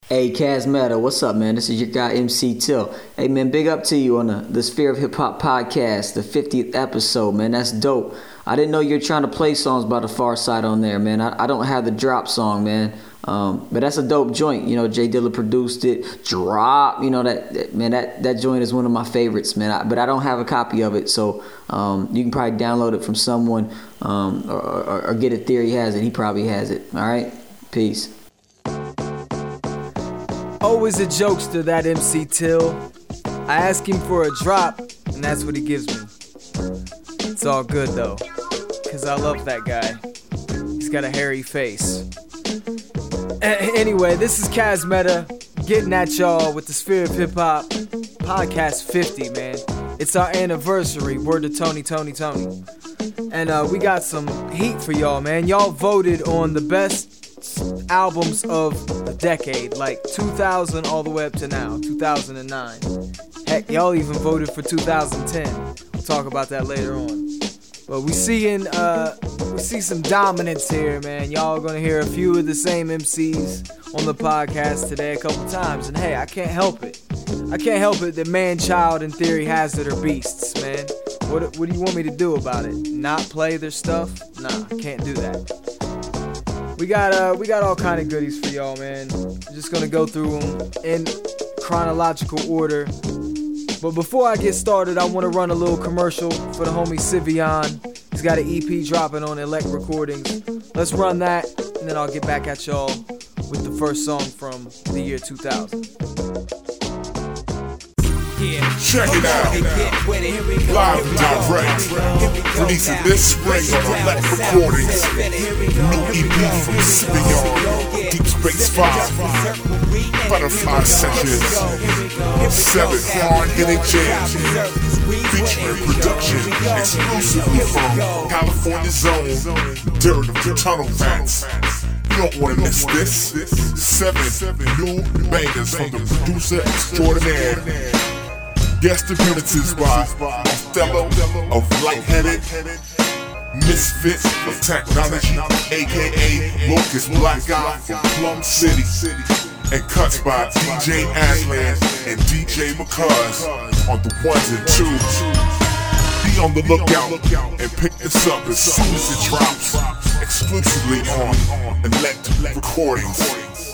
Hey, Kazmeta, what's up, man? This is your guy, MC Till. Hey, man, big up to you on the Sphere of Hip Hop podcast, the 50th episode, man. That's dope. I didn't know you were trying to play songs by The Pharcyde on there, man. I don't have the drop song, man. But that's a dope joint. You know, Jay Dilla produced it. Drop, you know, that joint is one of my favorites, man. But I don't have a copy of it, so you can probably download it from someone or get it. Theory has it. He probably has it. All right? Peace. Always a jokester, that MC Till. I ask him for a drop, and that's what he gives me. It's all good, though, because I love that guy. He's got a hairy face. Anyway, this is Kazmeta getting at y'all with the Sphere of Hip Hop Podcast 50, man. It's our anniversary, word to Tony. And we got some heat for y'all, man. Y'all voted on the best albums of the decade, like 2000 all the way up to now, 2009. Heck, y'all even voted for 2010. We'll talk about that later on. But we see some dominance here, man. Y'all gonna hear a few of the same MCs on the podcast today a couple times. And hey, I can't help it. That Man-Child and Theory Hazard are beasts, man. What do you want me to do about it? Not play their stuff? Nah, I can't do that. We got all kind of goodies for y'all, man. I'm just gonna go through them in chronological order. But before I get started, I want to run a little commercial for the homie Sivion. He's got an EP dropping on Elect Recordings. Let's run that, and then I'll get back at y'all with the first song from the year 2000. Check it out. Live and direct. Releasing this spring on Elect Recordings. New EP from Sivion, Deep Space 5, Butterfly Sessions, 7 hard-hitting jams, featuring production exclusively from California Zone, Dirt of the Tunnel Rats. You don't want to miss this. 7 new bangers from the producer extraordinaire. Guest appearances by Othello of Lightheaded, Misfit of Technology, aka Locust Black Eye from Plum City, and cuts by DJ Aslan and DJ McCuz on the 1s and 2s. Be on the lookout and pick this up as soon as it drops, exclusively on Elect Recordings.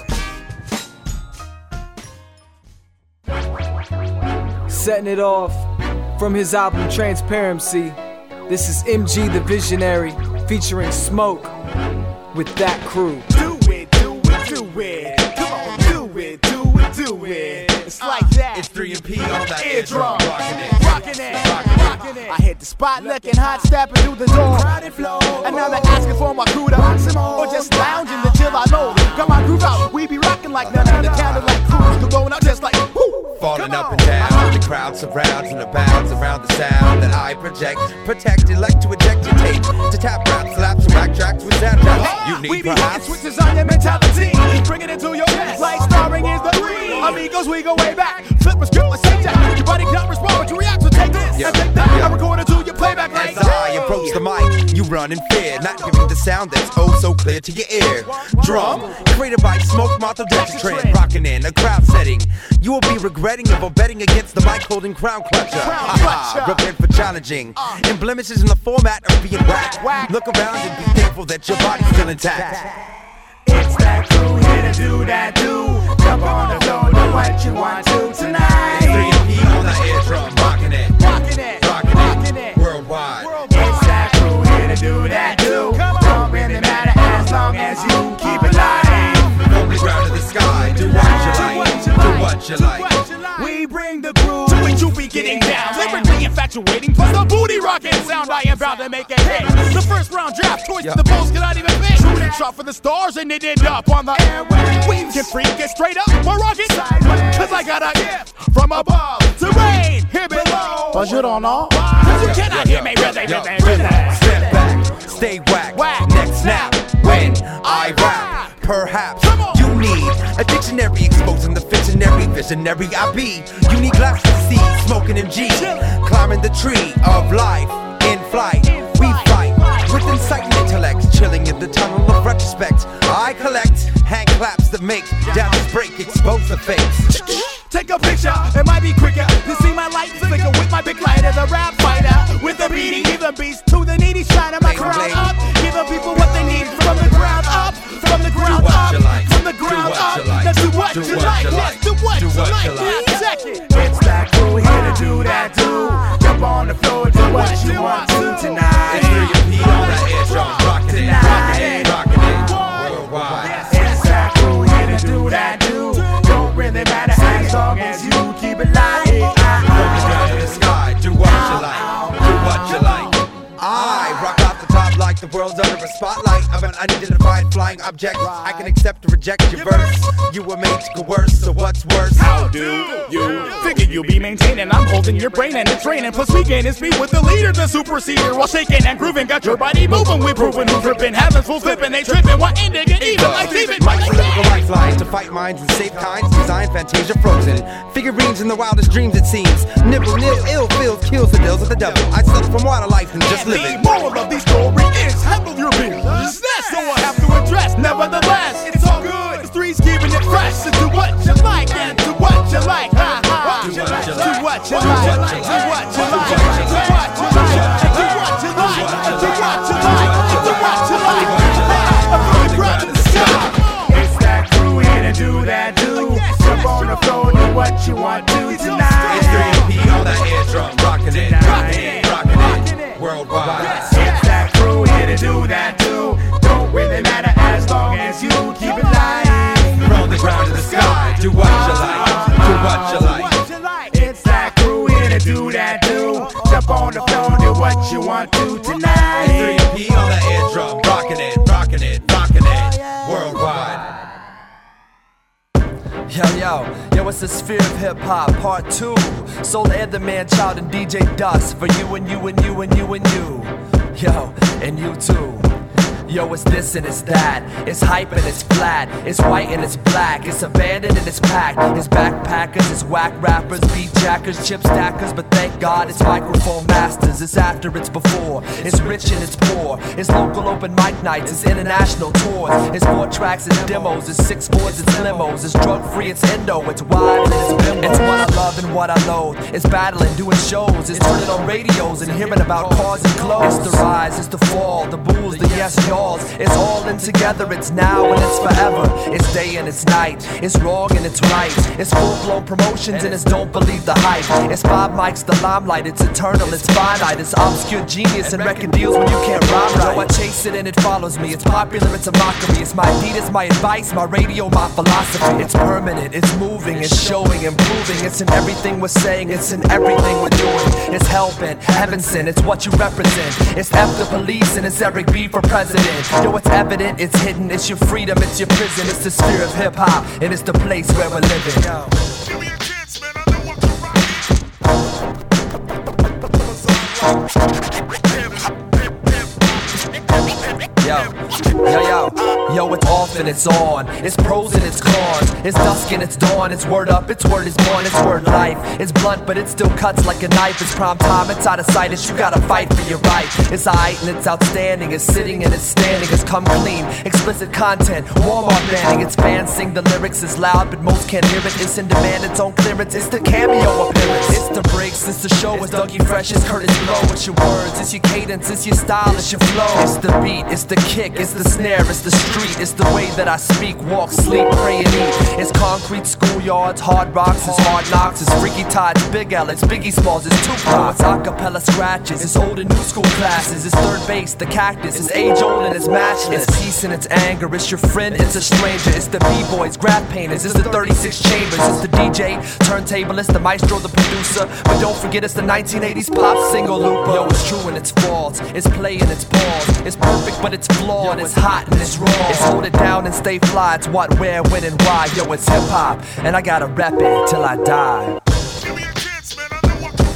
Setting it off from his album Transparency, this is MG the Visionary featuring Smoke with That Crew. Do it, come on, do it. It's like that. It's 3 and P on that eardrum, rocking it. I hit the spot looking hot, stepping through the door. And now they're asking for my crew to rock some more, or just lounging until I know. Got my groove out, we be rocking like none of the Cadillac crews. Going out just like whoo. Falling up and down, the crowd surrounds and abounds around the sound that I project. Protect, elect to eject your tape, to tap rap, slaps, and rack tracks with sound tracks. You need we be perhaps switches on your mentality, bring it into your head. Like starring is the dream. Amigos, we go way back. Flip a script, let's take that. Your body can't respond, but you react, so take this and take that. I record it to your playback like as I approach the mic, you run in fear, not hearing the sound that's oh so clear to your ear. Drum, created by Smoke, Martha Trend, rocking in a crowd setting. You will be regretting if I'm betting against the mic holding crown clutcher. Prepared for challenging and blemishes in the format of being whack. Look around and be thankful that your body's still intact. It's that crew here to do that do. Jump on the floor, do what you want to tonight. 3 and P on the eardrum, rocking it, worldwide. It's that crew here to do that do. Don't really matter as long as you keep it live. From the ground to the sky, do what you like. We bring the crew to it, you be getting down. Lyrically infatuating, plus the booty rocking sound. I am proud to make a hit. The first round draft, choice the Bulls could not even fit. Shot for the stars and it ended up on the airway. We can freak it straight up, we're rocking sideways. Cause I got a gift from above to rain here below. But you don't know, cause you cannot hear me really. Step back, stay whack, next snap, when I rap. Perhaps you need a dictionary exposing the fictionary visionary I be. You need glasses to see, smoking MG, climbing the tree of life in flight. We fight with the inciting intellect, chilling in the tunnel of retrospect. I collect hand claps that make doubters break, expose the fakes. Take a picture, it might be quicker to see my light flicker with my big light as a rap fighter. With a beating, give the beast to the needy, shining my crown up. Give the people what they need from the ground up. From the ground up, from the ground up. Now do what you like, yes, do what you like. Now check it. It's that crew here to do that, do. Jump on the floor, do what you want to tonight. It's 3P on that eardrum, rockin' it, rockin' it, worldwide. It's that crew here to do that, do. Don't really matter as long as you keep it light. From the ground to the sky, do what you like, do what you like. I rock off the top like the world's under a spotlight of an unidentified flying object. I can accept or reject your verse. You were made to coerce, so what's worse? How do you figure you'll be maintaining? I'm holding your brain and it's draining. Plus we gaining speed with the leader, the superseder. While shaking and grooving, got your body moving. We proving who's ripping, having full flipping. They tripping, what ending it even like Steven. Mike's a lyrical lifeline to fight minds and save kinds. Design Fantasia frozen. Figurines in the wildest dreams it seems. Nibble, nil, ill feels, kills the deals with the devil. I settle for more life than just living. The moral of these story is handle your business. That's so I have to address. Nevertheless, it's all good. The streets keeping it fresh. So do what you like and do what you like. Ha ha. Do what you like. Do what you like. Do what you like. Do what you like. Do what you like. Do what you like. Do what you like. From the ground to the sky. It's that crew here to do that, do. Jump on the floor, do what you want to tonight. It's 3P on that eardrum, rockin' it, rockin' it, worldwide. It's that crew here to do that too. Don't really matter as long as you keep it light. From the ground to the sky, do what you like, do what you like. It's that crew here to do that too. Jump on the floor, do what you want to tonight. It's 3P on that eardrum, rockin' it, rockin' it, rockin' it, worldwide. Yo, it's the Sphere of Hip Hop Part 2. Soul and the Man Child and DJ Dust for you and you and you and you and you. Yo, and you too. Yo, it's this and it's that. It's hype and it's flat. It's white and it's black. It's abandoned and it's packed. It's backpackers, it's whack rappers, beat jackers, chip stackers. But thank God it's microphone masters. It's after, it's before. It's rich and it's poor. It's local open mic nights. It's international tours. It's 4 tracks, it's demos. It's 6 boards, it's limos. It's drug free, it's endo. It's wide and it's bimbo. It's what I love and what I loathe. It's battling, doing shows. It's turning on radios and hearing about cars and clothes. It's the rise, it's the fall, the bulls, the yes y'all. It's all in together, it's now and it's forever. It's day and it's night, it's wrong and it's right. It's full-blown promotions and it's don't believe the hype. It's 5 mics, the limelight, it's eternal, it's finite. It's obscure genius and record deals when you can't rhyme right. So I chase it and it follows me. It's popular, it's a mockery. It's my Adidas, my advice, my radio, my philosophy. It's permanent, it's moving, it's showing, improving. It's in everything we're saying, it's in everything we're doing. It's hell-bent, heaven sent, it's what you represent. It's F the police and it's Eric B for president. Yo, it's evident, it's hidden, it's your freedom, it's your prison. It's the Sphere of Hip Hop, and it's the place where we're living. Give me a chance, man, I know what Yo, it's off and it's on. It's pros and it's cons. It's dusk and it's dawn. It's word up, it's word is born. It's word life. It's blunt, but it still cuts like a knife. It's prime time, it's out of sight. It's you gotta fight for your right. It's aight and it's outstanding. It's sitting and it's standing. It's come clean. Explicit content. Walmart banning. It's fans sing the lyrics. It's loud, but most can't hear it. It's in demand, it's on clearance. It's the cameo appearance. It's the breaks, it's the show. It's Dougie Fresh, it's Curtis Blow. It's your words, it's your cadence, it's your style, it's your flow. It's the beat, it's the kick, it's the snare, it's the street. It's the way that I speak, walk, sleep, pray, and eat. It's concrete schoolyards, hard rocks, it's hard knocks. It's Freaky Todd, it's Big L, it's Biggie Smalls, it's Tupac. It's acapella scratches, it's old and new school classes. It's third base, the cactus, it's age old and it's matchless. It's peace and it's anger, it's your friend, it's a stranger. It's the b-boys, graph painters, it's the 36 chambers. It's the DJ, turntablist, the maestro, the producer. But don't forget it's the 1980s pop single looper. Yo, it's true and it's false, it's play and it's pause. It's perfect but it's flawed, it's hot and it's raw. It's hold it down and stay fly, it's what, where, when and why. Yo, it's hip hop, and I gotta rep it till I die. Give me a chance, man, I know what to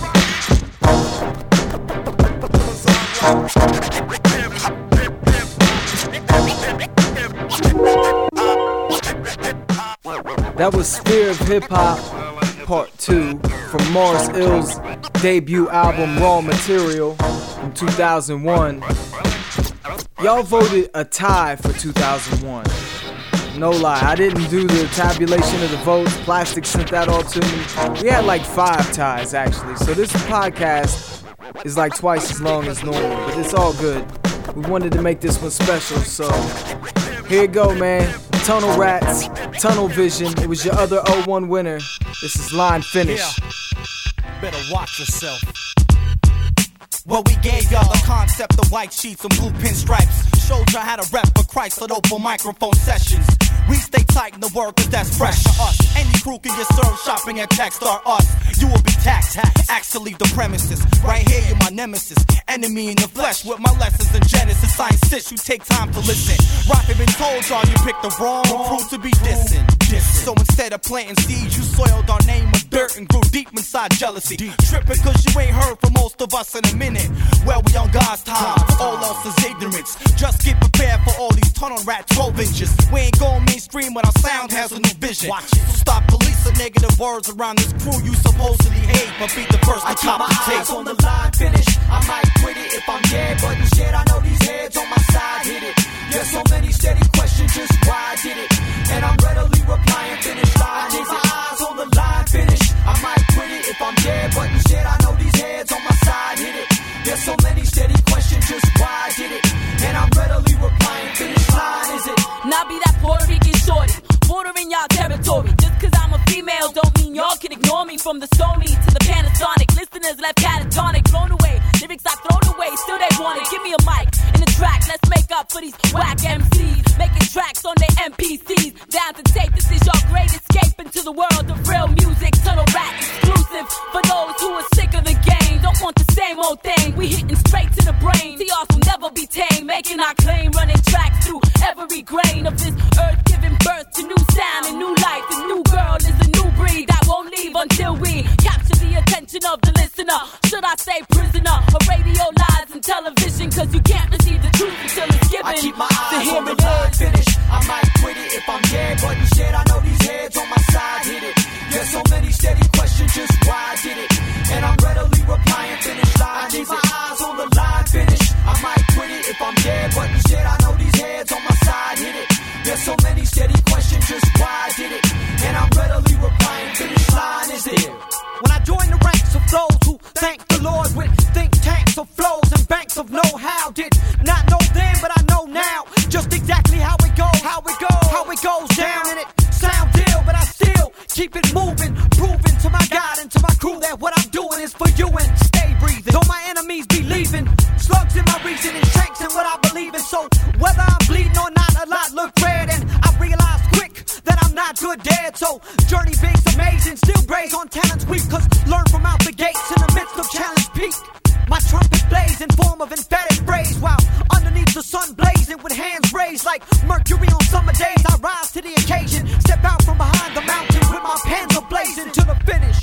That was Sphere of Hip Hop Part 2 from Morris Ill's debut album Raw Material from 2001. y'all voted a tie for 2001. No lie, I didn't do the tabulation of the votes. Plastic sent that all to me. We had like 5 ties actually. So this podcast is like twice as long as normal, but it's all good. We wanted to make this one special, so here you go, man. Tunnel Rats, Tunnel Vision. It was your other 01 winner. This is Line Finish. Yeah. Better watch yourself. Well, we gave y'all the concept of white sheets and blue pinstripes. Showed y'all how to rep for Chrysler open microphone sessions. We stay tight in the word cause that's fresh to us. Any crew can get served shopping at Techstar us. You will be taxed, actually leave the premises. Right here you're my nemesis, enemy in the flesh. With my lessons in Genesis, I insist you take time to listen. Rocket been told y'all you picked the wrong crew to be dissing. So instead of planting seeds, you soiled our name with dirt and grew deep inside jealousy. Tripping cause you ain't heard from most of us in a minute. Well, we on God's time, all else is ignorance. Just get prepared for all these tunnel rat 12 inches. We ain't going mainstream, but our sound has a new vision. So stop policing negative words around this crew you supposedly hate, but be the first to cop the tape. On the line, finish. I might quit it if I'm dead, but instead I know these heads on my side hit it. There's so many steady questions, just why I did it, and I'm readily replying. Finish line, is it? Eyes on the line, finish. I might quit it if I'm dead, but instead I know these heads on my side hit it. There's so many steady questions, just why I did it, and I'm readily replying. Finish line, is it? Now be that Puerto Rican shorty, bordering y'all territory. Just cause I'm a female don't mean y'all can ignore me. From the Sony to the Panasonic, listeners left catatonic, blown away. Lyrics I thrown away, still they want it. Give me a mic and a track, let's make up for these whack MCs. Making tracks on their MPCs, down to tape. This is your great escape into the world of real music. Tunnel Rat exclusive for those who are sick of the game. Don't want the same old thing, we hitting straight to the brain. See, ours will never be tame, making our claim, running tracks through every grain of this earth, giving birth to new sound and new life. The new girl is a new breed that won't leave until we capture the attention of the listener. Should I say prisoner of radio lies and television? Cause you can't receive the truth until it's given. I keep my eyes on the line, finish. I might quit it if I'm dead, but instead I know these heads on my side hit it. There's so many steady questions, just why I did it, and I'm readily replying. Finish line, I keep my eyes on the line, finish. I might quit it if I'm dead, but instead I know these heads on my side hit it. There's so many steady questions, just why I did it, and I'm readily replying. Finish line, is it? When I joined the ranks of those who thank the Lord with think tanks of flows and banks of know-how, did not know then, but I know now just exactly how it goes, how it goes down, and it sound ill, but I still keep it moving, proving to my God and to my crew that what I'm doing is for you, and stay breathing. Though my enemies be leaving, slugs in my reason and shanks in what I believe in. So whether I'm bleeding or not, a lot look red, and I realize quick that I'm not good dead. So journey big's amazing, still braze on talents weak, cause learn from out the gates in the midst of challenge peak. My trumpet blaze in form of emphatic phrase, while underneath the sun blazing with hands raised like Mercury on summer days. I rise to the occasion, step out from behind the mountain with my pens ablazing to the finish.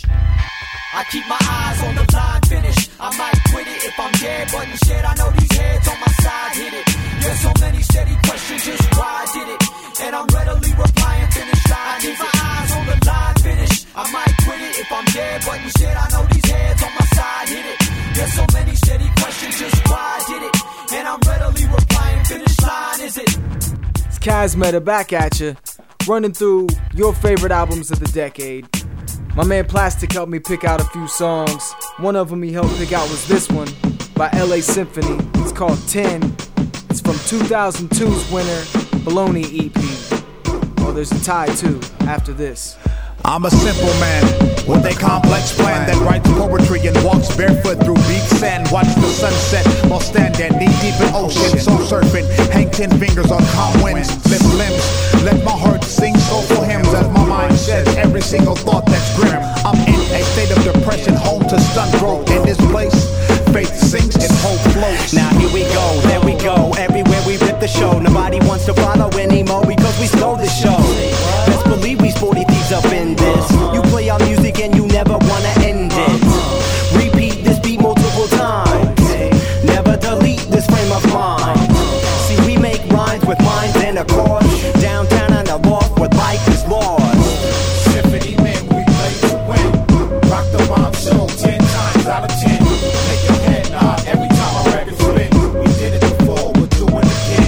I keep my eyes on the line, finish. I might quit it if I'm dead, but instead I know these heads on my side hit it. There's so many steady questions, just why I did it, and I'm readily replying. Finish line, I keep my eyes on the line, finish. I might quit it if I'm dead, but instead I know these heads on my side hit it. There's so many steady questions, just why I did it, and I'm readily replying. Finish line, is it? It's Kazmeta back at you, running through your favorite albums of the decade. My man Plastic helped me pick out a few songs. One of them he helped pick out was this one by LA Symphony. It's called 10. It's from 2002's winner, Baloney EP. Oh, there's a tie too after this. I'm a simple man with a complex plan that writes poetry and walks barefoot through beach sand. Watch the sunset while standing knee deep in ocean. Soul surfing, hang 10 fingers on calm winds. Lift limbs, let my heart sing soulful hymns as my mind sheds every single thought that's grim. I'm in a state of depression, home to stunt growth. In this place, faith sinks and hope floats. Now here we go, there we go. Everywhere we rip the show, nobody wants to follow anymore because we stole the show. Best believe we sporty thieves up in this. You play our music and you never wanna end it. Repeat this beat multiple times. Never delete this frame of mind. See, we make rhymes with minds and a cause. Downtown on the loft with life is lost. Symphony man, we play to win. Rock the bomb show 10 times out of 10. Make your head nod every time our records spin. We did it before, we'll do it again.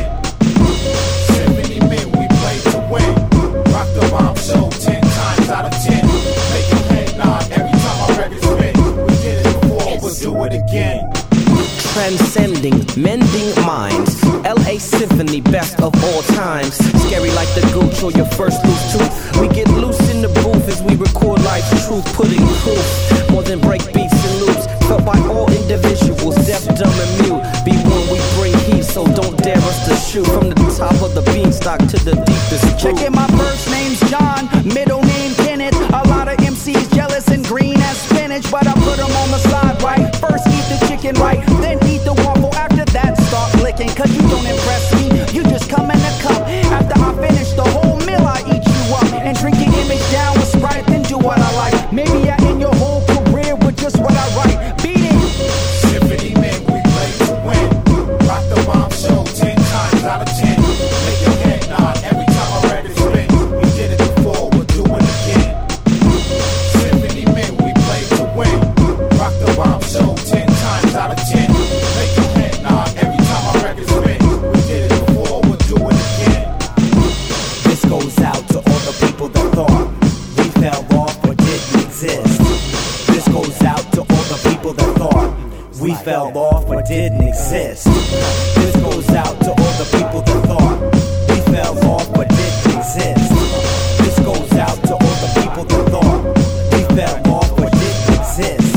ascending, mending minds. LA Symphony, best of all times. Scary like the gooch or your first loose tooth. We get loose in the booth as we record life's truth, putting proof more than break beats and loops. Felt by all individuals, deaf, dumb, and mute. Be one, we bring heat, so don't dare us to shoot from the top of the beanstalk to the deepest root. Checking my first name's John, middle name Kenneth. A lot of MCs jealous and green as spinach, but I put them on the side right. First eat the chicken right, then eat the waffle. After that start licking, cause you don't impress me. You just come in a cup. After I finish the whole meal, I eat you up. And drink your image down with Sprite, then do what I like. Maybe I end your whole career with just what I write. Beat it. Symphony men, we play to win. Rock the bomb show 10 times out of 10. Make your head nod every time I record spin. We did it before, we'll do it again. Symphony men, we play to win. Rock the bomb show 10 times out of 10. Make your head nod every time I record spin. We did it before, we'll do it again. This goes out to all the people that thought we fell off or didn't exist. This goes out to all the people that thought we fell off or didn't exist. This goes out to all the people that thought we fell off or didn't exist. This goes out to all the people that thought we fell off or didn't exist.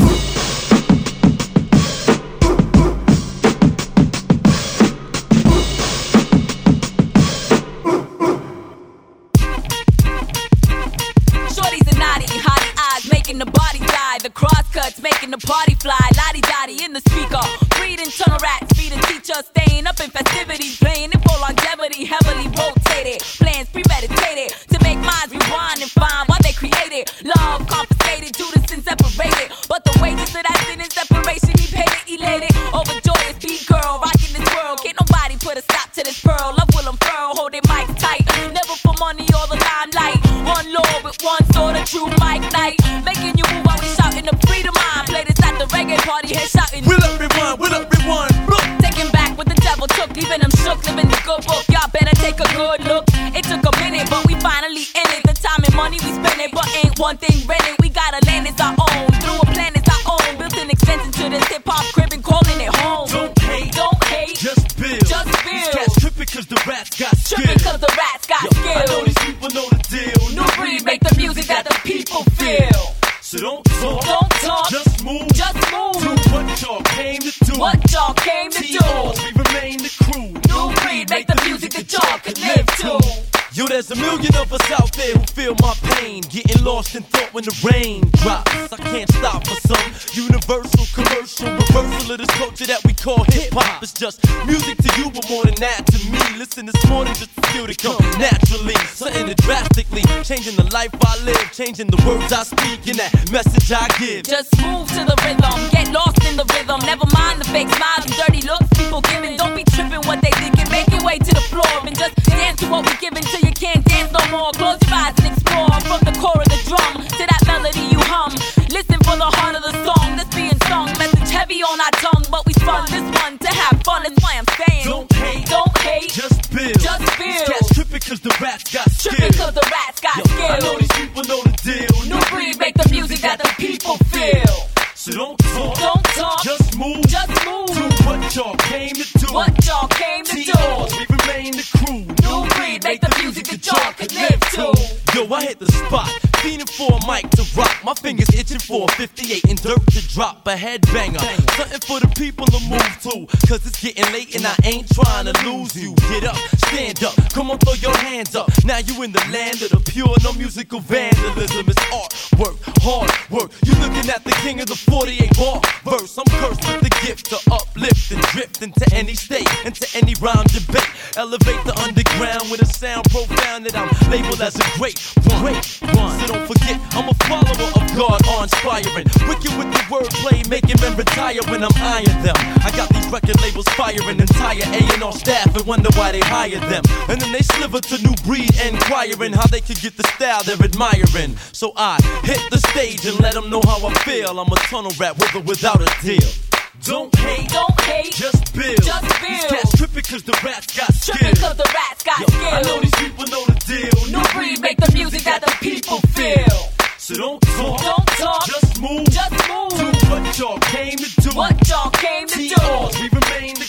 Shorties and naughty, hottie eyes making the body die. The crosscuts making the party fly. Lottie dottie in the speaker. Breeding tunnel rats, feeding teachers, staying up in festivities, playing it for longevity, heavily rotated. Plans premeditated to make minds rewind and find what they created. Love confiscated, Judas and separated. But the wages of that sin and separation, he paid it, elated. Overjoyed, beat girl, rocking this world. Can't nobody put a stop to this pearl. Love will unfurl, holding mic tight. Never for money or the limelight. One Lord with one sword, a true mic night. Making you move while we shouting the freedom mind. Play this at the reggae party, head shouting. Will everyone, look. Taking back what the devil took, leaving them shook, living the good book. Y'all better take a good look. It took a minute, but we finally in it. The time and money we spend it, but ain't one thing rented. We got a land it's our own, through a plan it's our own. Built an extension to this hip hop crib and calling it home. Don't hate, just build. Just build. These cats tripping cause the rats got skills. Tripping cause the rats got skills. I know these people know the deal. New breed make the music that the people feel. So don't talk, just move. Do what y'all came to do. What y'all came to do. We remain the crew. New breed make the music that y'all could live to. Yo, there's a million of us out there who feel my pain. Getting lost in thought when the rain drops. I can't stop for some universal commercial reversal of this culture that we call hip-hop. It's just music to you, but more than that to me. Listen this morning just to feel to come naturally. Something that drastically changing the life I live, changing the words I speak and that message I give. Just move to the rhythm, get lost in the rhythm. Never mind the fake smiles and dirty looks people giving. Don't be tripping what they thinking. Make your way to the floor and just dance to what we giving till you can't dance no more. Close your eyes and explore from the core of the drum to that melody you hum. Listen for the heart of the song that's being sung. Message heavy on our tongue, but we spun this one to have fun. That's why I'm saying don't hate, just build. These cats tripping cause the rats got skills. Tripping cause the rats got skills. I know these people know the deal. New breed make the music that the people feel. So don't talk, just move. Do what y'all came to do. What y'all came to do. We remain the crew. New breed make the music that y'all could live to. Yo, I hit the spot, fiending for a mic to rock. My fingers itching for a 58 and dirt to drop. A headbanger, something for the people to move to. Cause it's getting late and I ain't trying to lose you. Get up, stand up, come on, throw your hands up. Now you in the land of the pure, no musical vandalism. It's artwork, hard work. You looking at the king of the 48 bar verse. I'm cursed with the gift to uplift and drift into any state, into any rhyme debate. Elevate the underground with a sound profound that I'm labeled as a great one. So don't forget, I'm a follower of God, awe-inspiring. Wicked with the wordplay, making men retire when I'm eyeing them. I got these record labels firing, entire A&R staff, and wonder why they hire them. And then they sliver to New Breed, inquiring how they could get the style they're admiring. So I hit the stage and let them know how I feel. I'm a tunnel rap with or without a deal. Don't hate, just build. These cats tripping cause the rats got skills. Tripping cause the rats got skills. I know these people know the deal. New breed make the music that the people feel. So don't talk, just move. Do what y'all came to do. What y'all came to do. We remain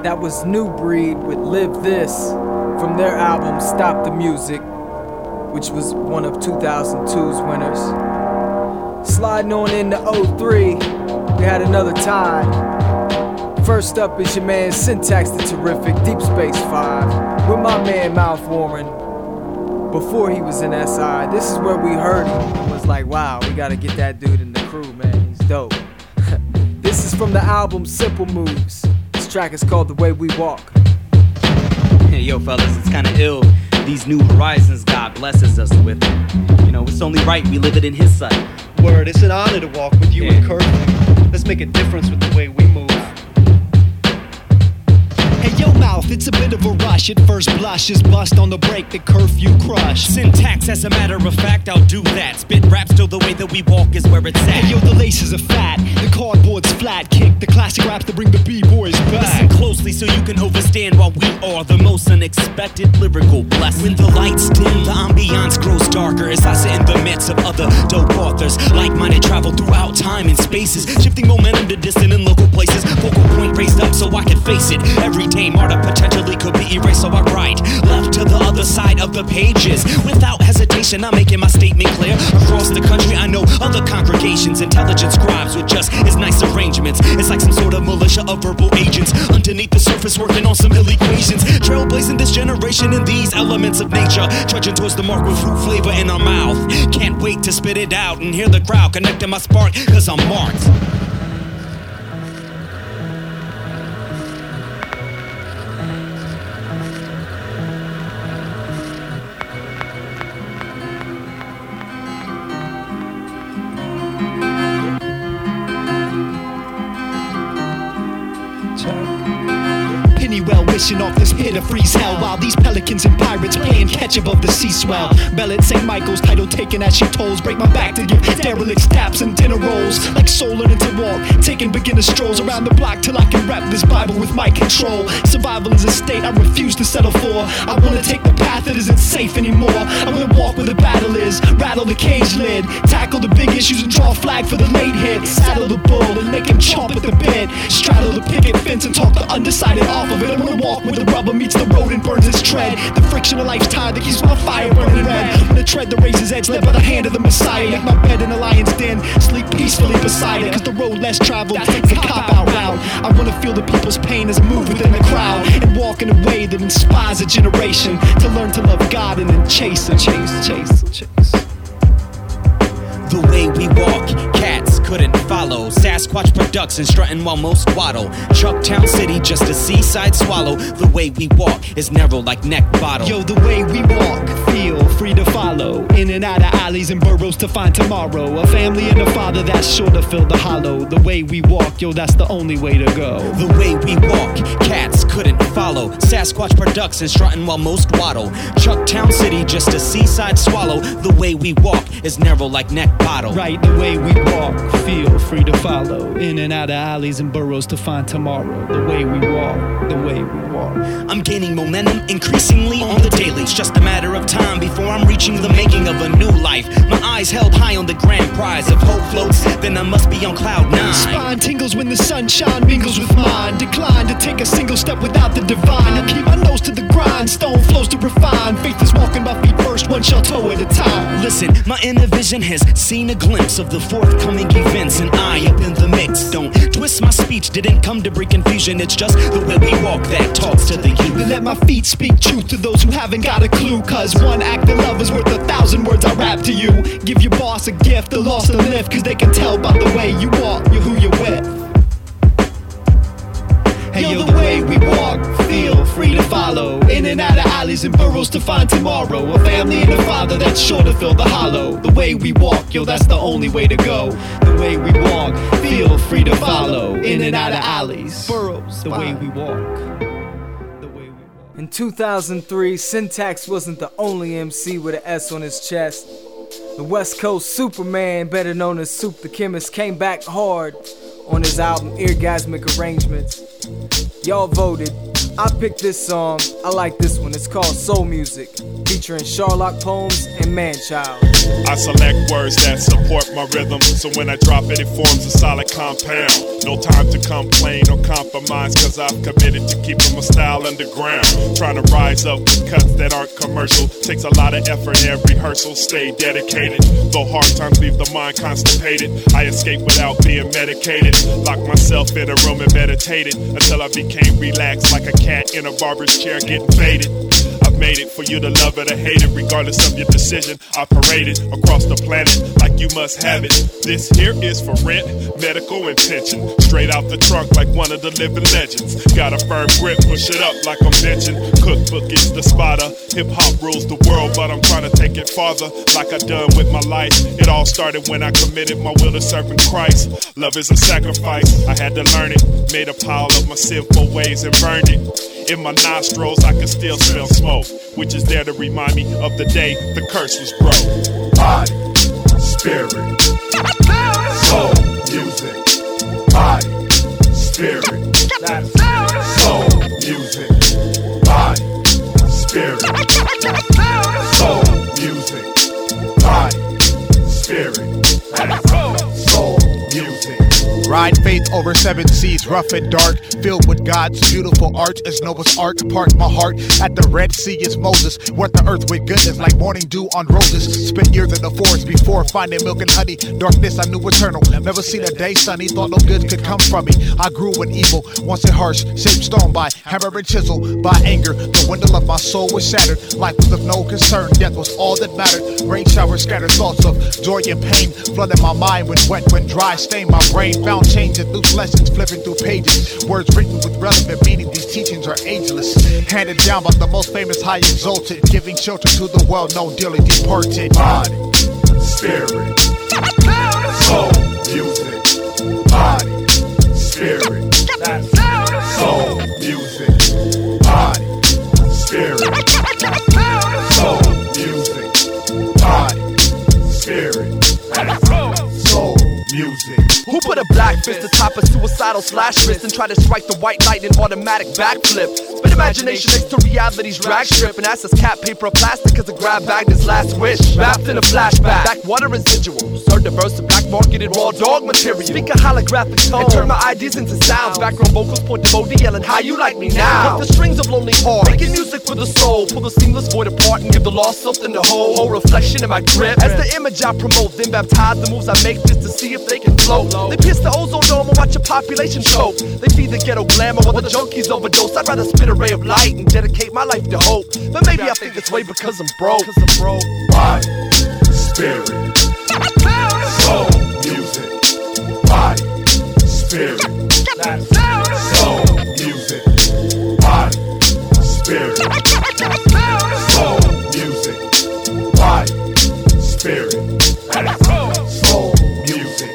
That was New Breed with Live This from their album Stop the Music, which was one of 2002's winners. Sliding on into 03, we had another time. First up is your man Syntax the Terrific, Deep Space 5, with my man Mouth Warren. Before he was in SI, this is where we heard him and was like, wow, we gotta get that dude in the crew, man, he's dope. This is from the album Simple Moves. This track is called The Way We Walk. Hey, yo, fellas, it's kinda ill. These new horizons God blesses us with. You know, it's only right we live it in His sight. Word, it's an honor to walk with you and Kurt. Let's make a difference with the way we move. Hey, yo, Mouth, it's a bit of a rush. At first blush, just bust on the break, the curfew crush. Syntax, as a matter of fact, I'll do that. Spit rap, still the way that we walk is where it's at. Hey, yo, the laces are fat, the cardboard's flat. Kick the classic raps to bring the B-boys back. Listen closely so you can overstand why we are the most unexpected lyrical blessing. When the lights dim, the ambiance grows darker as I sit in the midst of other dope authors. Like-minded travel throughout time and spaces, shifting momentum to distant and local places. Focal point raised up so I can face it. Everyday martyr potentially could be erased, so I write left to the other side of the pages. Without hesitation, I'm making my statement clear. Across the country, I know other congregations, intelligent scribes with just as nice arrangements. It's like some sort of militia of verbal agents underneath the surface working on some ill equations. Trailblazing this generation in these elements of nature, trudging towards the mark with fruit flavor in our mouth. Can't wait to spit it out and hear the crowd connecting my spark, cause I'm marked. Wishing off this pit to freeze hell while these pelicans and pirates playing catch above the sea swell. Bell at St. Michael's, title taken as she tolls. Break my back to give derelict taps and dinner rolls. Like soul learning to walk, taking beginner strolls around the block till I can rap this Bible with my control. Survival is a state I refuse to settle for. I wanna take the path that isn't safe anymore. I wanna walk where the battle is, rattle the cage lid, tackle the big issues and draw a flag for the late hit. Saddle the bull and make him chomp at the bit. Straddle the picket fence and talk the undecided off of it. I wanna walk where the rubber meets the road and burns its tread. The friction of life's tire that keeps my fire burning red. I'm gonna tread the razor's edge led by the hand of the Messiah. Make my bed in a lion's den, sleep peacefully beside it. Cause the road less traveled is a cop-out route. I wanna feel the people's pain as I move within the crowd and walk in a way that inspires a generation to learn to love God and then chase and chase. The way we walk, cats couldn't follow. Sasquatch Productions strutting while most waddle. Chucktown City, just a seaside swallow. The way we walk is narrow like neck bottle. Yo, the way we walk, feel free to follow. In and out of alleys and burrows to find tomorrow. A family and a father that's sure to fill the hollow. The way we walk, yo, that's the only way to go. The way we walk, cats couldn't follow. Sasquatch Productions strutting while most waddle. Chucktown City, just a seaside swallow. The way we walk is narrow like neck bottle. Right, the way we walk, feel free to follow. In and out of alleys and burrows to find tomorrow. The way we walk, the way we walk. I'm gaining momentum increasingly on the daily. It's just a matter of time before I'm reaching the making of a new life. My eyes held high on the grand prize. If hope floats, then I must be on cloud 9. Spine tingles when the sunshine mingles with mine. Decline to take a single step without the divine. I keep my nose to the grind, stone flows to refine. Faith is walking my feet first, one chateau at a time. Listen, my inner vision has seen a glimpse of the forthcoming events, and I up in the mix. Don't twist my speech, didn't come to bring confusion. It's just the way we walk that talks to the youth. Then let my feet speak truth to those who haven't got a clue. Cause one act of love is worth 1,000 words I rap to you. Give your boss a gift, the lost a lift. Cause they can tell by the way you walk, you're who you're with. Hey yo, the way we walk, feel free to follow. In and out of alleys and burrows to find tomorrow. A family and a father that's sure to fill the hollow. The way we walk, yo, that's the only way to go. The way we walk, feel free to follow. In and out of alleys, burrows, the way we walk. In 2003, Syntax wasn't the only MC with an S on his chest. The West Coast Superman, better known as Soup the Chemist, came back hard on his album Eargasmic Arrangements. Y'all voted, I picked this song. I like this one. It's called Soul Music, featuring Sherlock Holmes and Manchild. I select words that support my rhythm, so when I drop it, it forms a solid compound. No time to complain or compromise, cause I've committed to keeping my style underground. Trying to rise up with cuts that aren't commercial takes a lot of effort and rehearsal. Stay dedicated, though hard times leave the mind constipated. I escape without being medicated. Locked myself in a room and meditated until I became relaxed like a cat in a barber's chair getting faded. I've made it for you to love it or hate it, regardless of your decision. I parade it across the planet like you must have it. This here is for rent, medical intention. Straight out the trunk like one of the living legends. Got a firm grip, push it up like I'm benching. Cookbook is the spotter. Hip hop rules the world, but I'm trying to take it farther like I done with my life. It all started when I committed my will to serving Christ. Love is a sacrifice, I had to learn it. Made a pile of my sinful ways and burned it. In my nostrils, I can still smell smoke, which is there to remind me of the day the curse was broke. Body, spirit, soul music. Body, spirit, soul music. Body, spirit, soul music. Body, spirit, soul music. Ride faith over 7 seas, rough and dark, filled with God's beautiful art as Noah's Ark. Part my heart at the Red Sea is Moses, worth the earth with goodness like morning dew on roses. Spent years in the forest before finding milk and honey. Darkness I knew eternal, never seen a day sunny. Thought no good could come from me. I grew in evil, once in harsh, shaped stone by hammer and chisel, by anger. The window of my soul was shattered. Life was of no concern, death was all that mattered. Rain showers scattered thoughts of joy and pain, flooded my mind when wet, when dry, stained my brain. Found change and loose lessons, flipping through pages. Words written with relevant meaning, these teachings are ageless. Handed down by the most famous, high exalted, giving shelter to the well-known, dearly departed. Body, spirit, soul music. Body, spirit, soul music. Body, spirit, soul music. Body, spirit, soul music. Who put a black fist atop a suicidal slash wrist and try to strike the white light in automatic backflip? Spit imagination next to reality's drag strip and ask us cat paper or plastic cause it grab bagged his last wish. Wrapped in a flashback, backwater residuals, or diverse black marketed raw dog material. Speak a holographic tone and turn my ideas into sounds. Background vocals point to Bodie yelling how you like me now. With the strings of lonely heart, making music for the soul. Pull the seamless void apart and give the lost something to hold. Whole reflection in my grip as the image I promote, then baptize the moves I make just to see if they can float. They pierce the ozone dome and watch your population choke. They feed the ghetto glamour while the junkies overdose. I'd rather spit a ray of light and dedicate my life to hope. But maybe I think this way because I'm broke. Body, spirit, soul music. Body, spirit, soul music. Body, spirit, soul music. Body, spirit, soul music.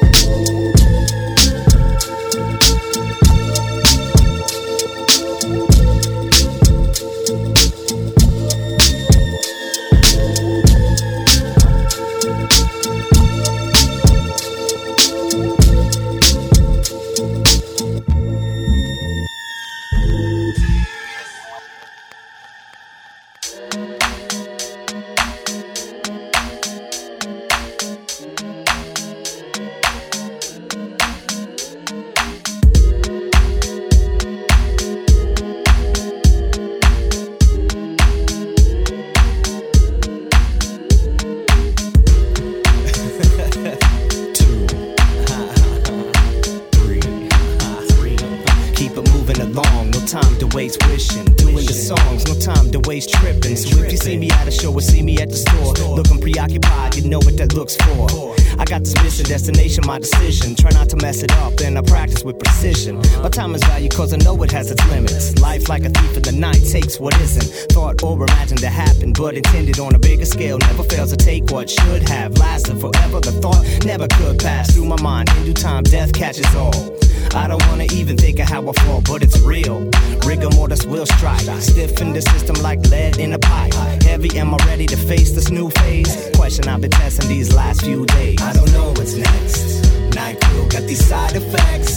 My decision, try not to mess it up, then I practice with precision. My time is valued cause I know it has its limits. Life like a thief in the night takes what isn't thought or imagined to happen, but intended on a bigger scale. Never fails to take what should have lasted forever. The thought never could pass through my mind. In due time, death catches all. I don't wanna even think of how I fall, but it's real. Rigor mortis will strike. Stiff in the system like lead in a pipe. Heavy, am I ready to face this new phase? Question I've been testing these last few days. I don't know what's next. NyQuil got these side effects.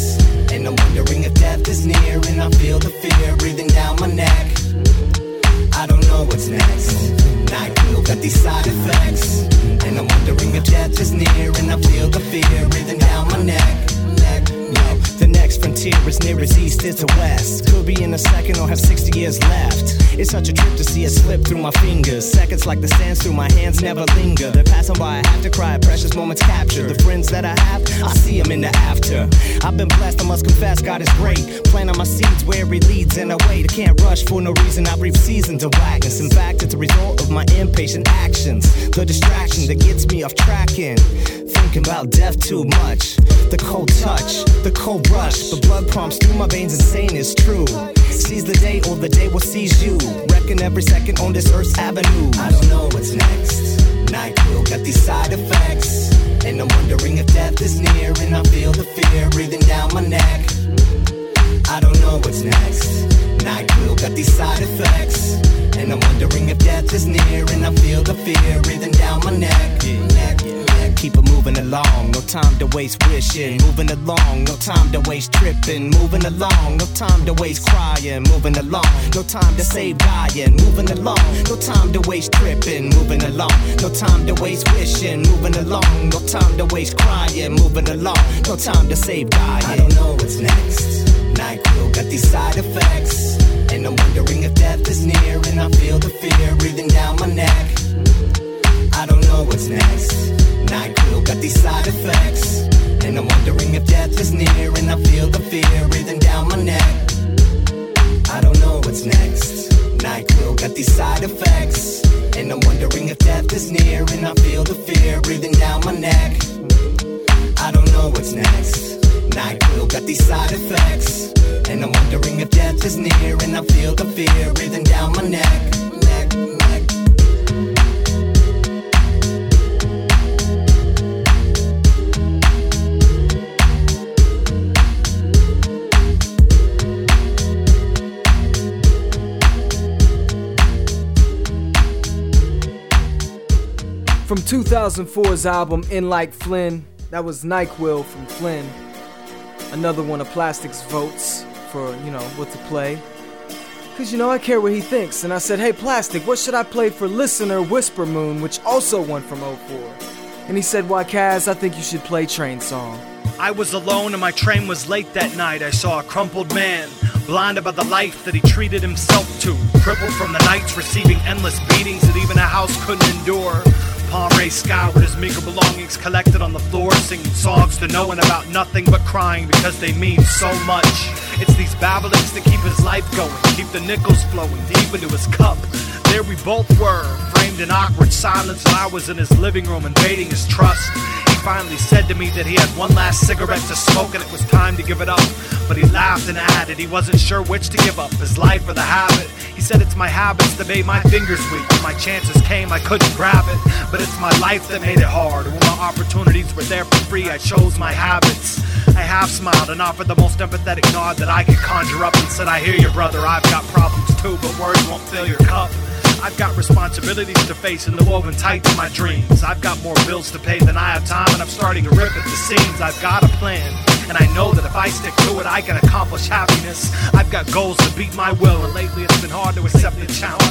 And I'm wondering if death is near, and I feel the fear breathing down my neck. I don't know what's next. NyQuil got these side effects. And I'm wondering if death is near, and I feel the fear breathing down my neck. Yo, the next frontier is near as east is to west. Could be in a second or have 60 years left. It's such a trip to see it slip through my fingers. Seconds like the sands through my hands never linger. They're passing by, I have to cry, precious moments captured. The friends that I have, I see them in the after. I've been blessed, I must confess, God is great. Planting my seeds where he leads in a way. I can't rush for no reason, I breathe seasons of wagons. In fact, it's a result of my impatient actions. The distraction that gets me off tracking. Thinking about death too much. The cold touch, the cold rush. The blood pumps through my veins, insane is true. Seize the day or the day will seize you. Reckon every second on this earth's avenue. I don't know what's next. NyQuil got these side effects. And I'm wondering if death is near, and I feel the fear breathing down my neck. I don't know what's next. NyQuil got these side effects. And I'm wondering if death is near, and I feel the fear breathing down my neck. Keep it moving along, no time to waste wishing. Moving along, no time to waste tripping. Moving along, no time to waste crying. Moving along, no time to save dying. Moving along, no time to waste tripping. Moving along, no time to waste wishing. Moving along, no time to waste crying. Moving along, no time to save dying. I don't know what's next. NyQuil got these side effects. And I'm wondering if death is near, and I feel the fear breathing down my neck. I don't know what's next. NyQuil got these side effects. And I'm wondering if death is near, and I feel the fear breathing down my neck. I don't know what's next. NyQuil got these side effects. And I'm wondering if death is near, and I feel the fear breathing down my neck. I don't know what's next. NyQuil got these side effects. And I'm wondering if death is near, and I feel the fear breathing down my neck. From 2004's album In Like Flynn, that was NyQuil from Flynn. Another one of Plastic's votes for, what to play. Cause I care what he thinks. And I said, hey Plastic, what should I play for listener Whisper Moon, which also won from 04? And he said, why Kaz, I think you should play Train Song. I was alone and my train was late that night. I saw a crumpled man, blinded by the life that he treated himself to. Crippled from the nights, receiving endless beatings that even a house couldn't endure. Palm raised sky with his meager belongings collected on the floor, singing songs to no one about nothing but crying because they mean so much. It's these babblings that keep his life going, keep the nickels flowing deep into his cup. There we both were, framed in awkward silence while I was in his living room invading his trust. He finally said to me that he had one last cigarette to smoke and it was time to give it up. But he laughed and added he wasn't sure which to give up, his life or the habit. He said it's my habits that made my fingers weak. When my chances came, I couldn't grab it. But it's my life that made it hard. When my opportunities were there for free, I chose my habits. I half smiled and offered the most empathetic nod that I could conjure up and said, I hear you, brother, I've got problems too, but words won't fill your cup. I've got responsibilities to face and they're woven tight to my dreams. I've got more bills to pay than I have time, and I'm starting to rip at the seams. I've got a plan, and I know that if I stick to it, I can accomplish happiness. I've got goals to beat my will, and lately it's been hard to accept the challenge.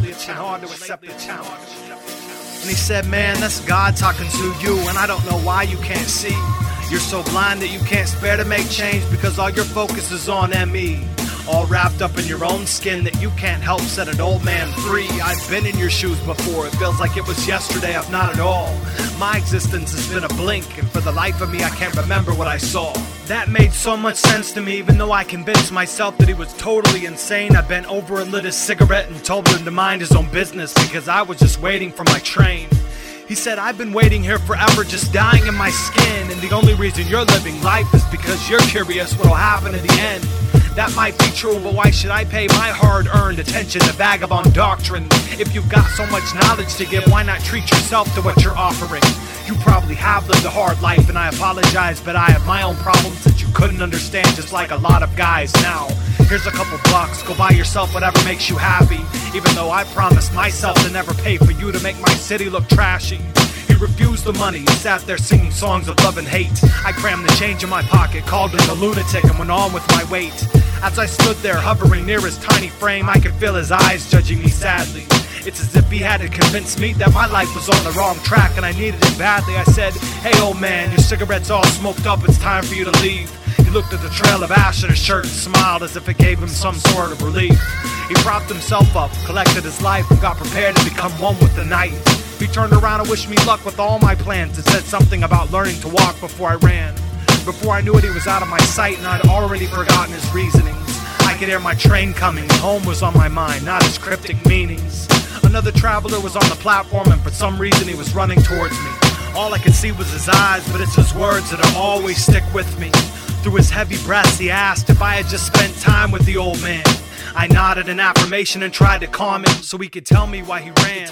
And he said, man, that's God talking to you, and I don't know why you can't see. You're so blind that you can't spare to make change because all your focus is on ME. All wrapped up in your own skin that you can't help set an old man free. I've been in your shoes before, it feels like it was yesterday, if not at all. My existence has been a blink, and for the life of me I can't remember what I saw. That made so much sense to me, even though I convinced myself that he was totally insane. I bent over and lit his cigarette and told him to mind his own business because I was just waiting for my train. He said, I've been waiting here forever, just dying in my skin, and the only reason you're living life is because you're curious what'll happen in the end. That might be true, but why should I pay my hard-earned attention to vagabond doctrine? If you've got so much knowledge to give, why not treat yourself to what you're offering? You probably have lived a hard life, and I apologize, but I have my own problems that you couldn't understand, just like a lot of guys now. Here's a couple bucks, go buy yourself whatever makes you happy, even though I promised myself to never pay for you to make my city look trashy. He refused the money. He sat there singing songs of love and hate. I crammed the change in my pocket, called him a lunatic, and went on with my weight. As I stood there hovering near his tiny frame, I could feel his eyes judging me sadly. It's as if he had to convince me that my life was on the wrong track and I needed it badly. I said, "Hey old man, your cigarette's all smoked up, it's time for you to leave." He looked at the trail of ash in his shirt and smiled as if it gave him some sort of relief. He propped himself up, collected his life, and got prepared to become one with the night. He turned around and wished me luck with all my plans and said something about learning to walk before I ran. Before I knew it, he was out of my sight and I'd already forgotten his reasonings. I could hear my train coming, home was on my mind, not his cryptic meanings. Another traveler was on the platform and for some reason he was running towards me. All I could see was his eyes, but it's his words that'll always stick with me. Through his heavy breaths he asked if I had just spent time with the old man. I nodded in affirmation and tried to calm him so he could tell me why he ran.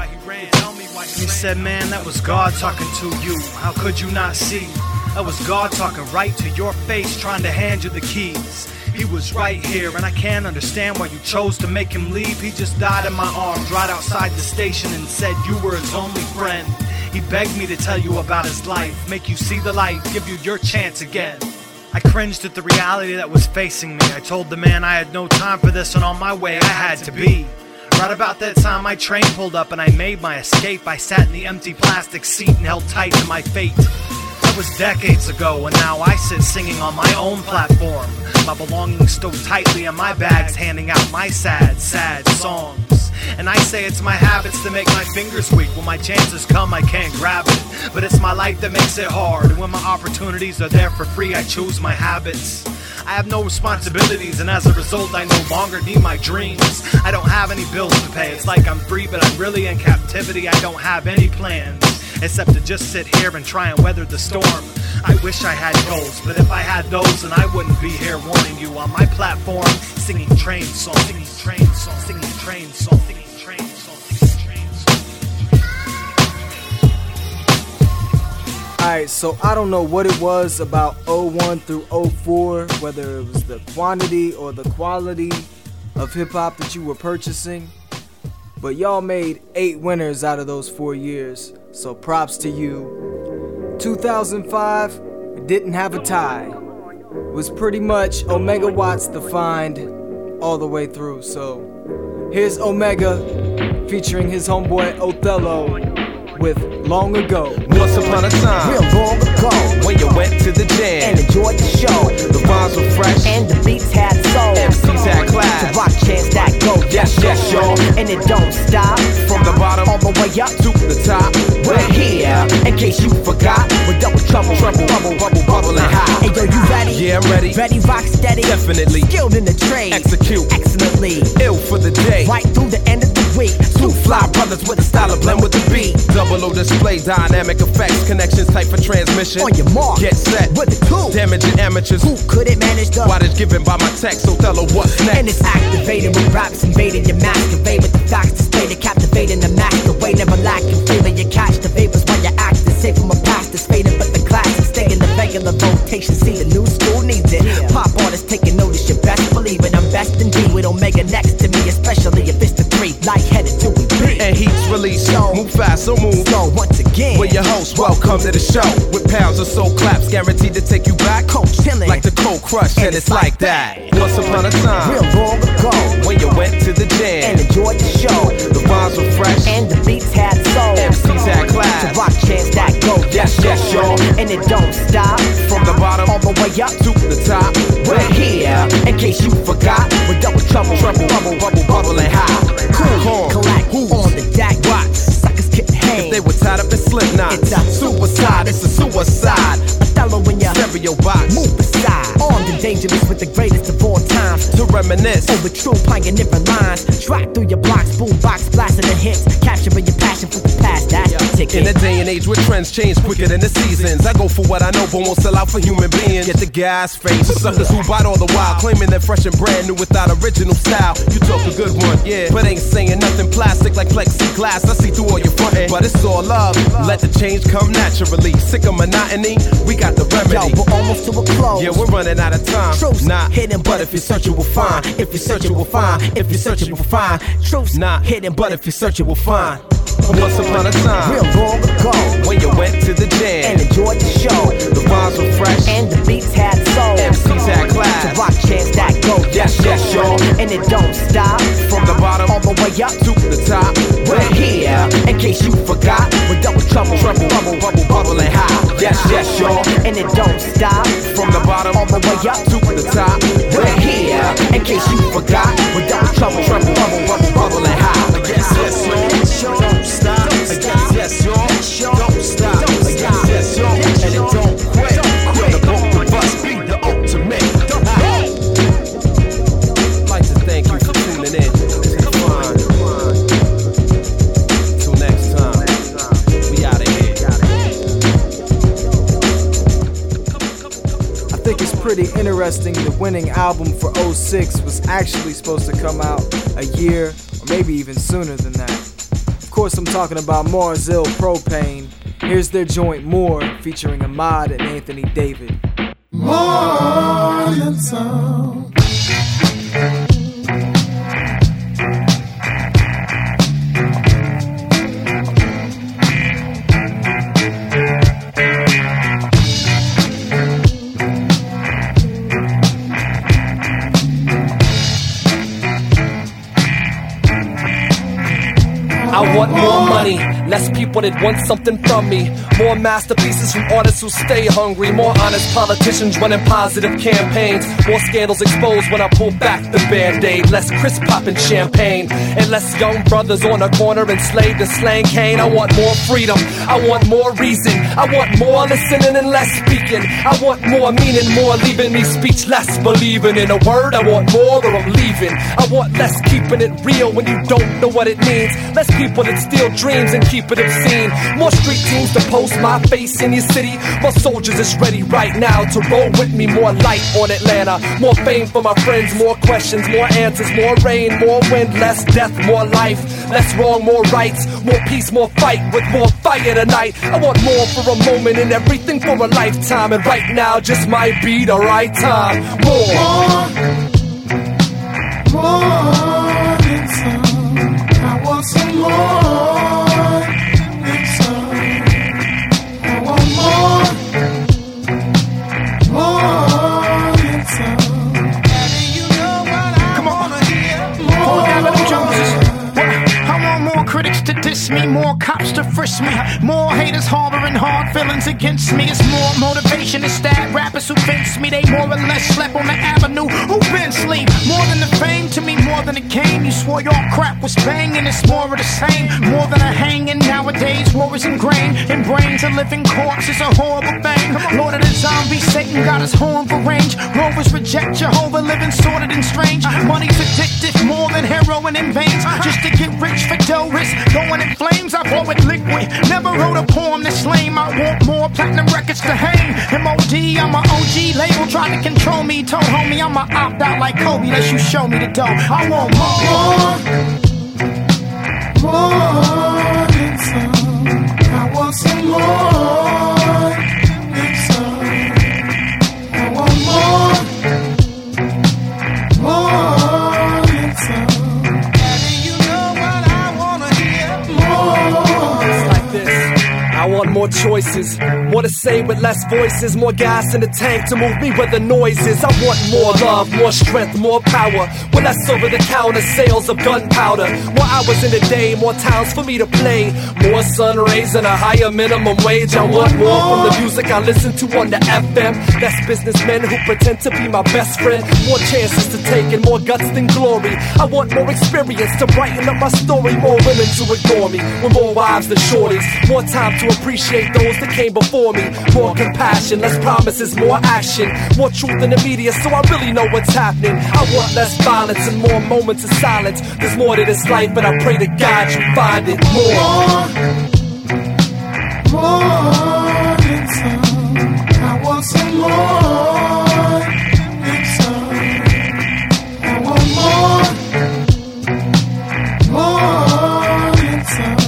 He said, "Man, that was God talking to you. How could you not see? That was God talking right to your face, trying to hand you the keys. He was right here, and I can't understand why you chose to make him leave. He just died in my arms right outside the station and said you were his only friend. He begged me to tell you about his life, make you see the light, give you your chance again." I cringed at the reality that was facing me. I told the man I had no time for this and on my way I had to be. Right about that time my train pulled up and I made my escape. I sat in the empty plastic seat and held tight to my fate. That was decades ago and now I sit singing on my own platform. My belongings stowed tightly in my bags, handing out my sad, sad songs. And I say it's my habits that make my fingers weak. When my chances come, I can't grab it. But it's my life that makes it hard. And when my opportunities are there for free, I choose my habits. I have no responsibilities, and as a result, I no longer need my dreams. I don't have any bills to pay. It's like I'm free, but I'm really in captivity. I don't have any plans, except to just sit here and try and weather the storm. I wish I had goals, but if I had those, then I wouldn't be here warning you on my platform, singing train songs, singing train songs, singing train songs, singing train songs, singing train songs. Alright, so I don't know what it was about 01 through 04, whether it was the quantity or the quality of hip-hop that you were purchasing, but y'all made 8 winners out of those 4 years, so props to you. 2005, it didn't have a tie. It was pretty much Omega Watts defined all the way through. So here's Omega featuring his homeboy Othello with Long Ago. Once upon a time, real long ago, when you went to the jam and enjoyed the show, the rhymes were fresh and the beats had soul, MCs had class, the rock chants that go, yes, y'all, and it don't stop from the bottom all the way up to the top. We're here, in case you forgot, with double trouble, bubbling high. Hey yo, you ready? Yeah, I'm ready. Ready, rock steady, definitely. Skilled in the trade, execute excellently. Ill for the day, right through the end of the week. 2 fly brothers with a style of blend with the beat. Double O display, dynamic effects, connections type for transmission. On your mark, get set with the coup. Damaging amateurs. Who couldn't manage the wattage given by my text? Othello, what's next? And it's activating with raps invading your masquerade with the facts displayed, captivating the masquerade, never lacking flavor. You catch the vapors while you're acting safe from a past that's fading, but the classics stay in the regular rotation. See, the new school needs it. Pop artists taking notice, you best believe it. I'm best indeed with Omega next to me, especially if it's the 3. Lightheaded till we beat. And heat's released. So move fast, so move slow once again. With your host, welcome to the show. With pounds of soul claps, guaranteed to take you back. Cold chillin', like the cold crush, and it's like that. Once upon a time, real long ago, when you went to the jam and enjoyed the show, the rhymes were fresh and the beats had soul, MCs had class, the rock chants that go, yes, y'all, and it don't stop from the bottom all the way up to the top. We're here, in case you forgot, with double trouble, bubbling high. Cool, collect on the deck. Watts, suckers couldn't hang. If they were tied up in slip knots, it's a suicide. It's a suicide. Othello in your stereo box. Move aside. Armed and dangerous with the greatest of all times. To reminisce over true pioneering lines. Track through your blocks, boombox, blasting the hits. Capturing your passion for the past. That's the ticket. In a day and age where trends change quicker than the seasons, I go for what I know, but won't sell out for human beings. Get the gas face. Suckers who bite all the while, claiming they're fresh and brand new without original style. You talk a good one, yeah, but ain't saying nothing plastic like plexiglass. I see through all your frontin', but it's all love. Let the change come naturally. Sick of monotony, we got the remedy. Yo, we're almost to a close. Yeah, we're running out of time. Truth's not hidden, but if you search it, we'll find. If you search it, we'll find. If you search it, we'll find. Truth's not hidden, but if you search it, we'll find. Once upon a time, real long ago, when you went to the jam and enjoyed the show. The rhymes were fresh and the beats had soul. MCs had class. To rock chants that go, yes, y'all. And it don't stop from the bottom all the way up to the top. We're here, in case you forgot. With double trouble, bubbling high. Yes, y'all. And it don't stop from the bottom all the way up to the top. We're here, in case you forgot. With double trouble, bubbling high. Yes, y'all. Don't stop. Yes, y'all. Don't stop. Yes, y'all. And it don't quit. The both of us be the ultimate. I'd like to thank you for tuning in. Till next time, we out of here. I think it's pretty interesting the winning album for 06 was actually supposed to come out a year or maybe even sooner than that. Of course, I'm talking about Mars Ill Propane. Here's their joint More featuring Ahmad and Anthony David. Morning sound. I want more money, less people that want something from me. More masterpieces from artists who stay hungry. More honest politicians running positive campaigns. More scandals exposed when I pull back the band-aid. Less crisp popping champagne, and less young brothers on a corner enslaved to slang cane. I want more freedom, I want more reason, I want more listening and less speaking. I want more meaning, more leaving me speechless. Believing in a word, I want more or I'm leaving. I want less keeping it real when you don't know what it means. Less people that steal dreams and keep it obscene. More street teams to post my face in your city. More soldiers that's ready right now to roll with me. More light on Atlanta. More fame for my friends. More questions, more answers. More rain, more wind. Less death, more life. Less wrong, more rights. More peace, more fight with more fire tonight. I want more for a moment and everything for a lifetime. And right now just might be the right time. More. I want some more inside. I want more inside. You know what I wanna hear. More Gavin Joneses. I want more critics to diss me, more cops to frisk me, more haters harboring hard feelings against me. It's more motivation to stab rappers who fence me. They more or less slept on the avenue, who been sleep. More than the fame to me, more than it came. You swore your crap was banging, it's more of the same. More than a hanging, nowadays war is ingrained in brains. A living corpse is a horrible thing. Lord of the zombies, Satan got his horn for range. Rovers reject Jehovah, living sordid and strange. Money's addictive, more than heroin in veins. Just to get rich for dough, risk going in flames. I pour it liquid, never wrote a poem that's lame. I want more platinum records to hang. MOD, I'm a OG label, trying to control me. Told homie I'm a opt out like Kobe, unless you show me the dough. I want more inside. I want some more inside. I want more inside. You know what I wanna hear. It's like this. I want more choices, more to say with less voices, more gas in the tank to move me where the noise is. I want more love, more strength, more power, with less over-the-counter sales of gunpowder. More hours in the day, more towns for me to play, more sun rays and a higher minimum wage. I want more from the music I listen to on the FM. That's businessmen who pretend to be my best friend. More chances to take and more guts than glory. I want more experience to brighten up my story. More women to ignore me, with more wives than shorties. More time to appreciate those that came before me. More compassion, less promises, more action. More truth in the media so I really know what's happening. I want less violence and more moments of silence. There's more to this life, but I pray to God you find it more inside. I want some more inside. I want more inside.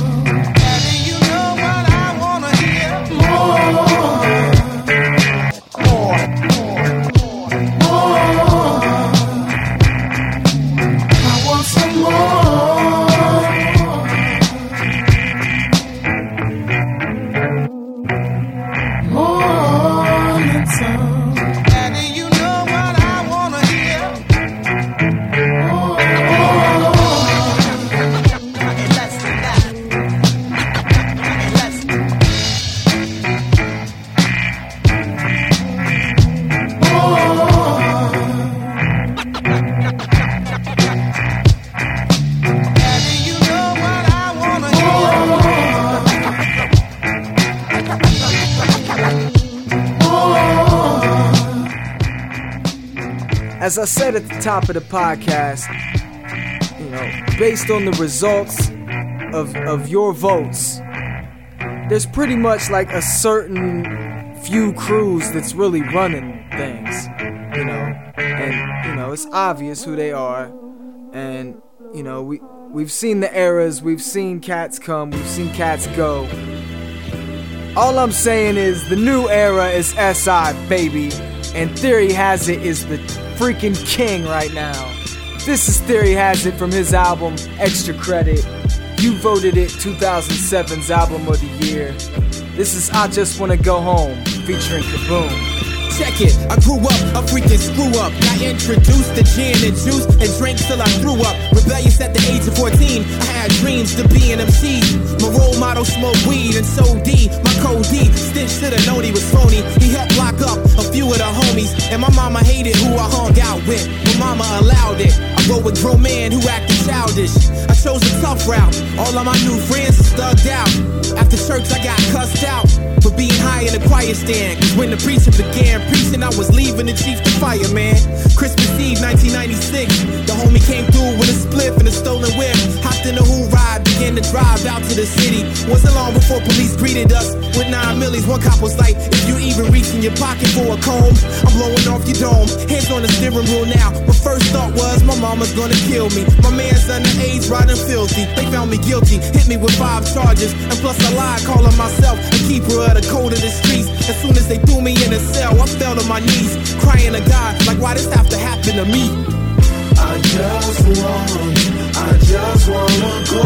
As I said at the top of the podcast, you know, based on the results of your votes, there's pretty much like a certain few crews that's really running things, you know, and you know, it's obvious who they are, and you know, we've seen the eras, we've seen cats come, we've seen cats go. All I'm saying is the new era is SI, baby, and Theory Has It is the freaking king right now. This is Theory Has It from his album Extra Credit. You voted it 2007's album of the year. This is I Just Wanna Go Home featuring Kaboom. Check it, I grew up a freaking screw up. Got introduced to gin and juice and drank till I threw up. Rebellious at the age of 14, I had dreams to be an MC. My role model smoked weed and so D. My code D, Stitch should've known he was phony. He helped lock up a few of the homies, and my mama hated who I hung out with. My mama allowed it. I rode with grown men who acted childish. I chose a tough route. All of my new friends are thugged out. After church I got cussed out for being high in the choir stand. Cause when the preacher began preaching, I was leaving the chief to fire, man. Christmas Eve 1996, the homie came through with a spliff and a stolen whip. Hopped in the Who ride, began to drive out to the city. Wasn't long before police greeted us with 9 millies. One cop was like, if you even reach in your pocket for a comb, I'm blowing off your dome. Hands on the steering wheel now. My first thought was my mama's gonna kill me. My man's underage, riding filthy. They found me guilty, hit me with 5 charges, and plus I lied, calling myself a keeper of the code of the streets. As soon as they threw me in a cell, I fell to my knees, crying to God, like why this have to happen to me? I just wanna go.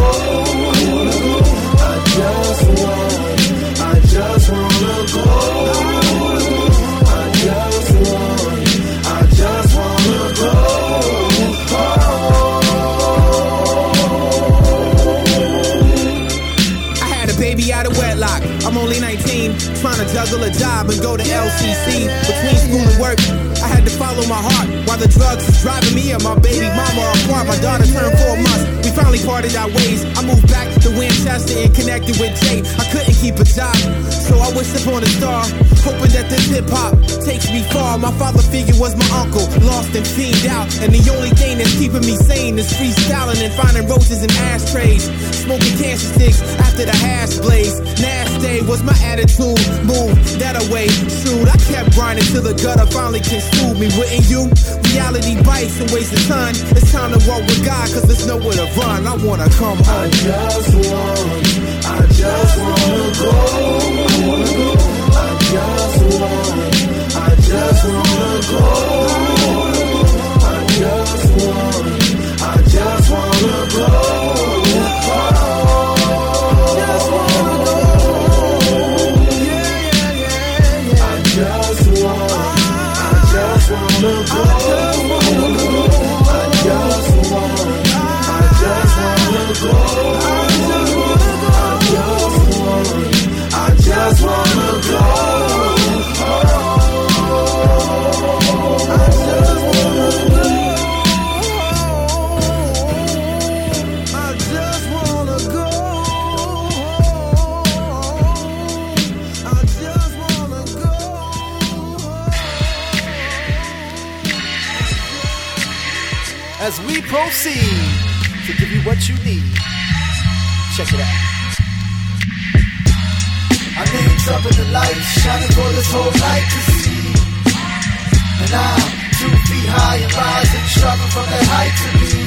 I just wanna go. I just wanna go. I had a baby out of wedlock. I'm only 19, trying to juggle a job and go to LCC. Between school and work, I had to follow my heart while the drugs was driving me and my baby mama apart. My daughter turned 4 months. We finally parted our ways. I moved back to Winchester and connected with Jay. I couldn't keep a job, so I wished upon a star, hoping that this hip hop takes me far. My father figure was my uncle, lost and fiend out, and the only thing that's keeping me sane is freestyling and finding roaches in ashtrays, smoking cancer sticks after the hash blaze. Nash day was my attitude, move that away. Shoot, I kept grinding till the gutter finally consumed me. Wouldn't you? Reality bites and wastes a ton. It's time to walk with God, cause there's nowhere to run. I wanna come home. I just wanna go. I just wanna go. I just wanna go. As we proceed to give you what you need, check it out. Our names up in the lights, shining for this whole night to see. And I'm 2 feet high and rising, striving from that height to be.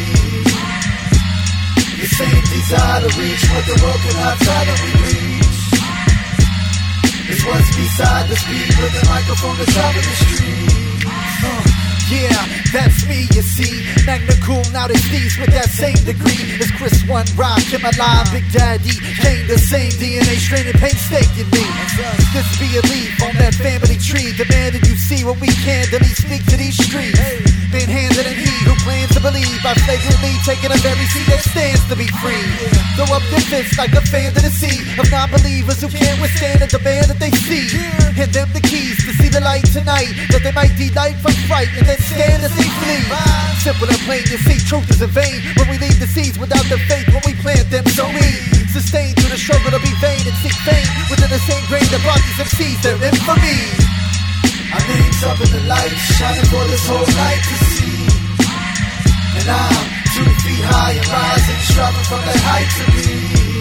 The same desire to reach what the world cannot fathom reach. It's what's beside the speed with the microphone that's out of the street. Yeah, that's me, you see. Magna Cool, now they sneeze with that same degree. It's Chris One Rock, Kim Alive, Big Daddy. Gain the same DNA strain and painstakingly. This be a leaf on that family tree. Demanding you see what we candidly speak to these streets. Manhandled and he who plans to believe by flagrantly taking a very seat that stands to be free. Throw up their fists like a fan to the sea of non-believers who can't withstand the demand that they see. Hand them the keys to see the light tonight, that they might delight from fright and then stand as they flee. Simple and plain, you see, truth is in vain when we leave the seeds without the faith when we plant them. So we sustain through the struggle to be vain and seek fame within the same grain that brought these MCs their infamy. Our name's up in the lights, shining for this whole night to see. And I'm 2 feet high and rising, striving from that height to be.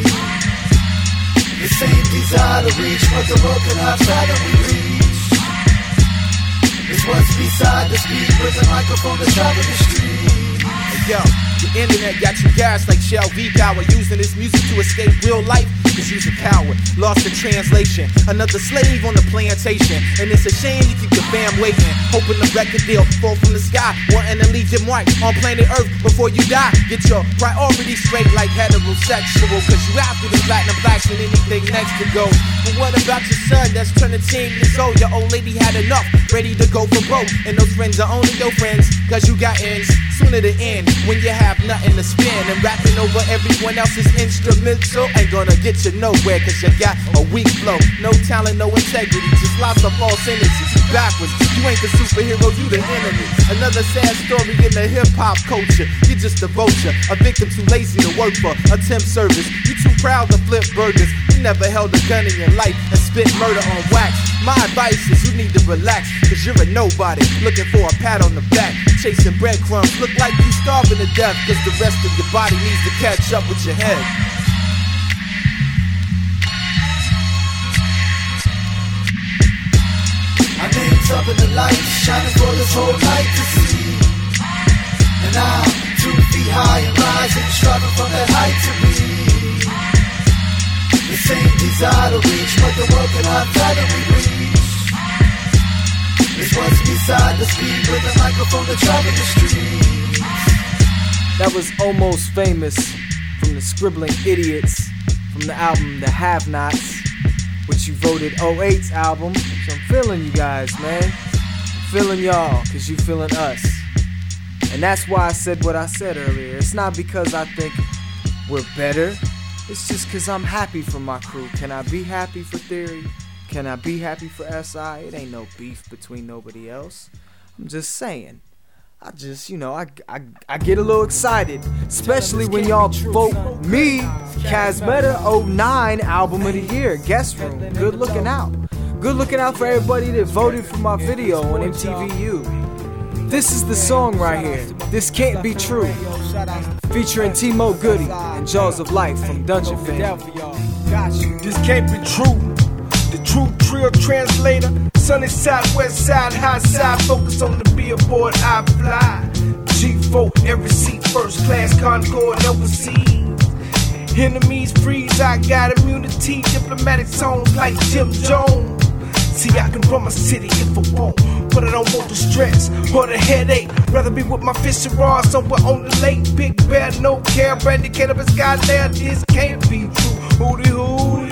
The same desire to reach, but the world cannot fathom we reach. It's what's beside the speed with the microphone to travel the street. Hey, yo, the internet got you gas like Shell V Power, using this music to escape real life. Cause you's a coward, lost in translation, another slave on the plantation. And it's a shame you keep your fam waiting, hoping the record deal fall from the sky, wanting to leave your mark on planet Earth before you die. Get your priorities straight like heterosexual, cause you after the platinum blacks and anything next to go. But what about your son that's turning 10 years old? Your old lady had enough, ready to go for broke. And those friends are only your friends, cause you got ends. Sooner to end, when you have nothing to spend. And rapping over everyone else's instrumental ain't gonna get you nowhere, cause you got a weak flow. No talent, no integrity, just lots of false energies. Backwards, you ain't the superhero, you the enemy. Another sad story in the hip-hop culture. You're just a vulture, a victim too lazy to work for a temp service. You too proud to flip burgers. You never held a gun in your life and spit murder on wax. My advice is you need to relax, cause you're a nobody, looking for a pat on the back. Chasing breadcrumbs, look like you starving to death, cause the rest of your body needs to catch up with your head. My name's up in the lights, shining for this whole night to see. And I'm 2 feet high and rising, striving from that height to be. The same desire to reach, but the world cannot fathom we reach. It's what's beside the speed with a microphone to travel the streets. That was Almost Famous from the Scribbling Idiots from the album The Have-Nots, which you voted 08's album. So I'm feeling you guys, man. I'm feeling y'all, cause you feeling us. And that's why I said what I said earlier. It's not because I think we're better. It's just cause I'm happy for my crew. Can I be happy for Theory? Can I be happy for SI? It ain't no beef between nobody else. I'm just saying. I just, you know, I get a little excited, especially when y'all vote me Casmeta 09 Album of the Year, Guest Room. Good looking out. Good looking out for everybody that voted for my video on MTVU. This is the song right here. This Can't Be True, featuring T-Mo Goody and Jaws of Life from Dungeon Fam. This can't be true. The true trio translator, sunny side, west side, high side, focus on the billboard, I fly. G4, every seat, first class, Concorde, overseas. Enemies freeze, I got immunity, diplomatic songs like Jim Jones. See, I can run my city if I want, but I don't want the stress or the headache. Rather be with my fish and raw somewhere on the lake. Big bear, no care, brandy cannabis, got there, this can't be true. Hootie hoo,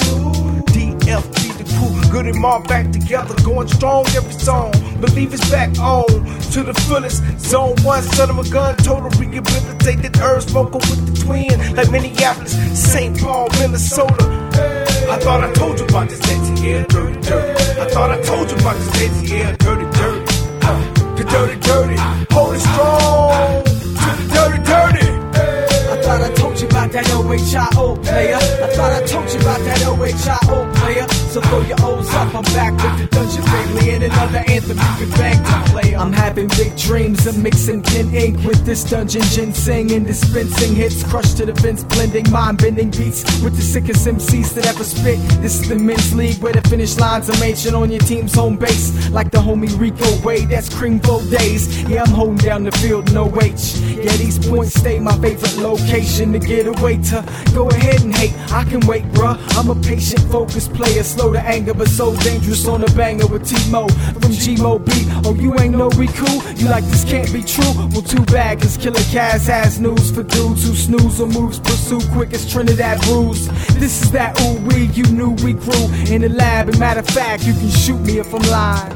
DFG. Good and all back together, going strong every song. Believe it's back on to the fullest. Zone 1, son of a gun, total rehabilitated. Earth smoking with the twin, like Minneapolis, St. Paul, Minnesota. I thought I told you about this dancing, yeah, dirty, dirty. I thought I told you about this dancing, yeah, dirty, dirty. The dirty, dirty, hold it strong to the dirty, dirty. I thought I told you about that OHIO player. I thought I told you about that OHIO player. So throw your O's up, I'm back with the Dungeon Family and another anthem you can bang to play. I'm having big dreams of mixing pen ink with this dungeon ginseng and dispensing hits crushed to the vents, blending mind-bending beats with the sickest MCs that ever spit. This is the men's league where the finish lines are mentioned on your team's home base, like the homie Rico Wade. That's Creamville days. Yeah, I'm holding down the field, no H. Yeah, these points stay my favorite location to get away to. Go ahead and hate, I can wait, bruh. I'm a patient, focused player, slow to anger, but so dangerous on the banger with T-Mo from G-Mo B. Oh, you ain't know we cool? You like this can't be true? Well, too bad, cause Killer Kaz has news for dudes who snooze or moves pursue quick as Trinidad brews. This is that ooh wee, you knew we grew in the lab, and matter of fact, you can shoot me if I'm lying.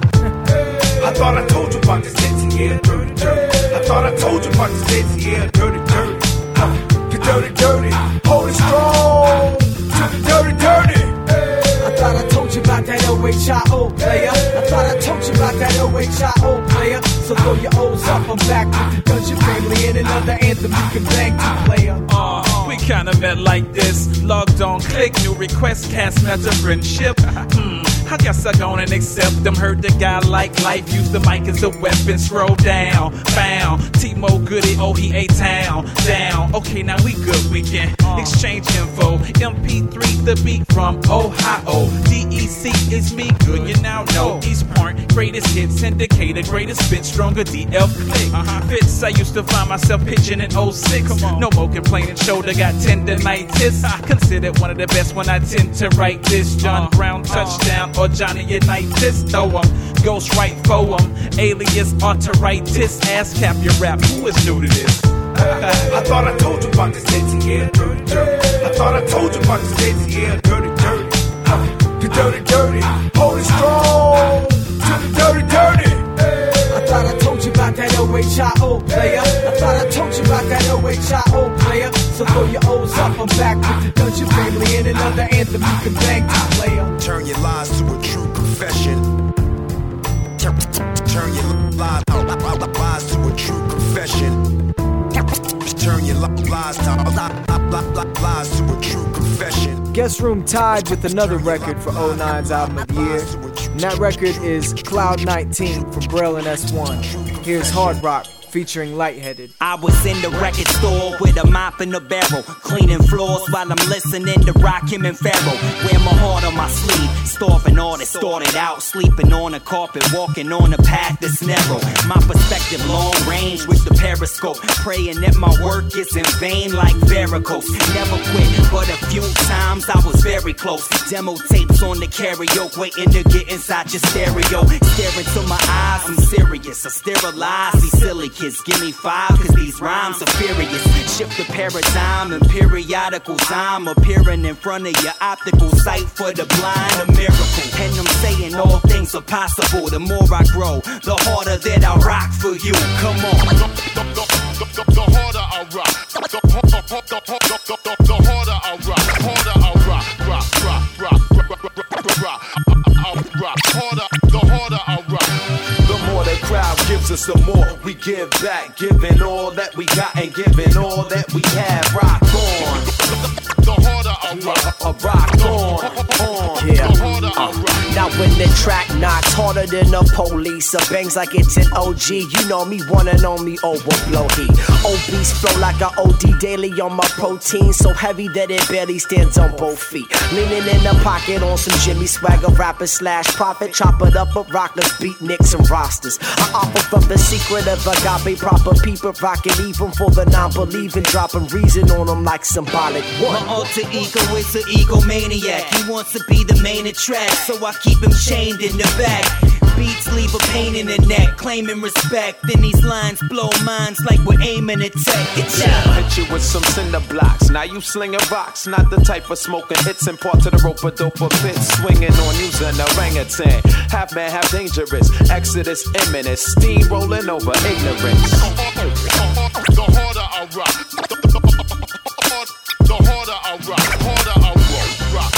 I thought I told you about this dancing, yeah, dirty, dirty. I thought I told you about this dancing, yeah, dirty, dirty. The dirty, dirty, hold it strong to the dirty, dirty. I thought I told you about that OHIO player. I thought I told you about that OHIO player. So throw your O's up, I'm back with the Dungeon Family and another anthem you can bang to, player. We kinda met like this, logged on, click, new request, cast match of friendship. I guess I gone and accept them. Heard the guy like life, use the mic as a weapon. Scroll down, found T-Mo Goody, oh he A-Town, down. Okay, now we good, we can exchange info. MP3, the beat from Ohio. DEC is me, good, you now know. East Point, greatest hits, indicator, greatest bit, stronger DL click. Fits, I used to find myself pitching in 06. No more complaining, shoulder got tendinitis. Considered one of the best when I tend to write this. John Brown touchdown or Johnny Unitas. Throw 'em, ghost right for 'em. Alias arteritis, ass cap your rap. Who is new to this? I thought I told you about this dancing, yeah, dirty, dirty. I thought I told you about this dancing, yeah, dirty, dirty. The dirty, dirty. Hold it strong to the dirty, dirty. I thought I told you about that OHIO player. I thought I told you about that OHIO player. So throw your O's up, I'm back with the Dungeon Family and another anthem you can bang to, player. Turn your lies to a true confession. Turn your lies to a true confession. Turn your lies to a true confession. Guest Room tied with another record for 09's album of the year. And that record is Cloud 19 from Braille and S1. Here's Hard Rock featuring Lightheaded. I was in the record store with a mop and a barrel, cleaning floors while I'm listening to Rakim and Pharaoh. Wear my heart on my sleeve, starving artists started out, sleeping on a carpet, walking on a path that's narrow. My perspective long range with the periscope, praying that my work is in vain like varicose. Never quit, but a few times I was very close. Demo tapes on the karaoke, waiting to get inside your stereo. Staring to my eyes, I'm serious. I sterilize these silly kids. Give me 5, cause these rhymes are furious. Shift the paradigm and periodicals. I'm appearing in front of your optical sight for the blind, a miracle. And I'm saying all things are possible. The more I grow, the harder that I rock for you. Come on. The harder I rock. The harder I rock. Harder I rock. Harder, the harder I rock. The more the crowd gives us, the more we give back. Giving all that we got and giving all that we have. Rock on. The harder I rock. Rock on. Yeah. Now when the track knocks harder than the police, or bangs like it's an OG, you know me, one and only overblow heat. Obese flow like a OD daily on my protein, so heavy that it barely stands on both feet. Leaning in the pocket on some Jimmy Swagger, rapper slash prophet, chop it up with rockers, beat nicks and rosters. I offer from the secret of agape, proper people rocking even for the non-believing, dropping reason on them like symbolic. My alter ego is an egomaniac. He wants to be the main attract, so I keep him chained in the back. Beats leave a pain in the neck, claiming respect. Then these lines blow minds like we're aiming at tech. Hit you with some cinder blocks. Now you slinging rocks, not the type of smoking hits and part to the rope a dope a bit. Swinging on using orangutan. Half man, half dangerous. Exodus imminent. Steam rolling over ignorance. The harder I rock. The harder I rock. Harder I rock.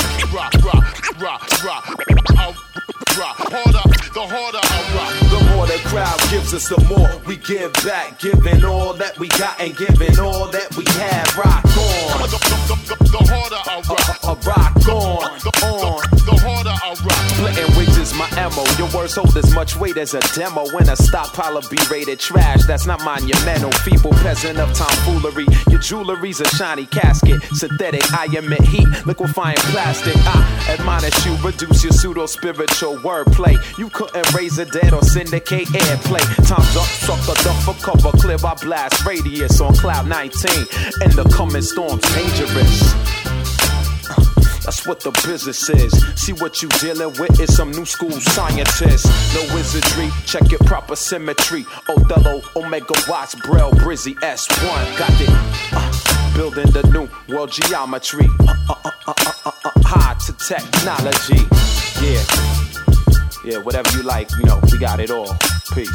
Harder, the harder I rock. The more the crowd gives us, the more we give back. Giving all that we got and giving all that we have. Rock on. The harder I rock. Rock on. The harder I rock. Splitting wigs is my ammo. Your words hold as much weight as a demo. When a stockpile of B-rated trash, that's not monumental. Feeble peasant of tomfoolery. Your jewelry's a shiny casket. Synthetic, I emit heat. Liquefying plastic. I admonish you, reduce your pseudo-spiritual wordplay. You couldn't raise a dead or syndicate airplay. Time's up, suck the duck for cover. Clear our blast radius on Cloud 19. And the coming storm's dangerous. That's what the business is. See what you dealing with is some new school scientists. No wizardry, check it proper symmetry. Othello, Omega Watts, Braille, Brizzy, S1. Got it. Building the new world geometry. High to technology. Yeah, whatever you like, you know, we got it all. Peace.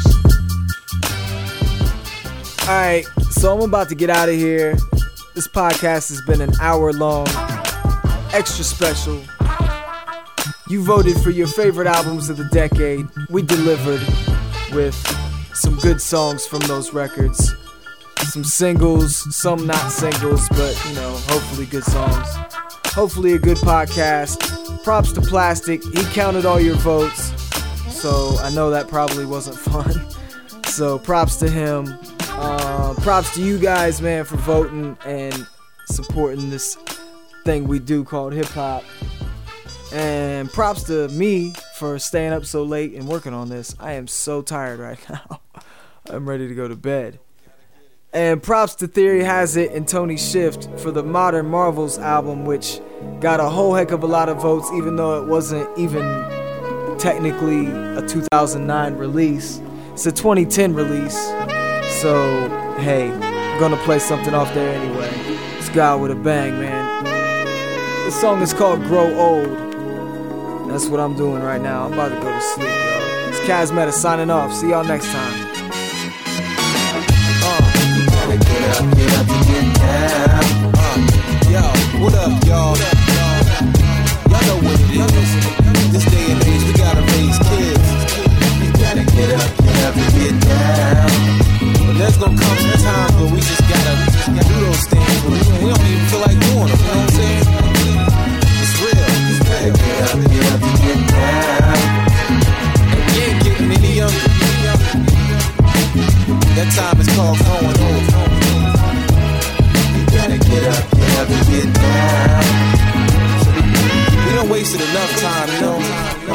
Alright, so I'm about to get out of here. This podcast has been an hour long. Extra special. You voted for your favorite albums of the decade. We delivered with some good songs from those records. Some singles, some not singles, but, you know, hopefully good songs. Hopefully a good podcast. props to Plastic. He counted all your votes, so I know that probably wasn't fun. So props to him. Props to you guys, man, for voting and supporting this thing we do called hip hop. And props to me for staying up so late and working on this. I am so tired right now. I'm ready to go to bed. And props to Theory Has It and Tony Shift for the Modern Marvels album, which got a whole heck of a lot of votes, even though it wasn't even technically a 2009 release. It's a 2010 release. So, hey, I'm gonna play something off there anyway. It's God with a Bang, man. The song is called Grow Old. That's what I'm doing right now. I'm about to go to sleep, yo. It's Kazmeta signing off. See y'all next time. Get up, get down. Yo, what up, y'all? Y'all know what it is. This day and age, we gotta raise kids. You gotta get up, and get down. But there's gonna come some time where we just gotta do those things. But we don't even feel like doing them. You know what I'm saying? It's real. You gotta get up, and get down. And we ain't getting any younger. That time is called growing old. You gotta get up, and get down. So we don't wasted enough time, you know.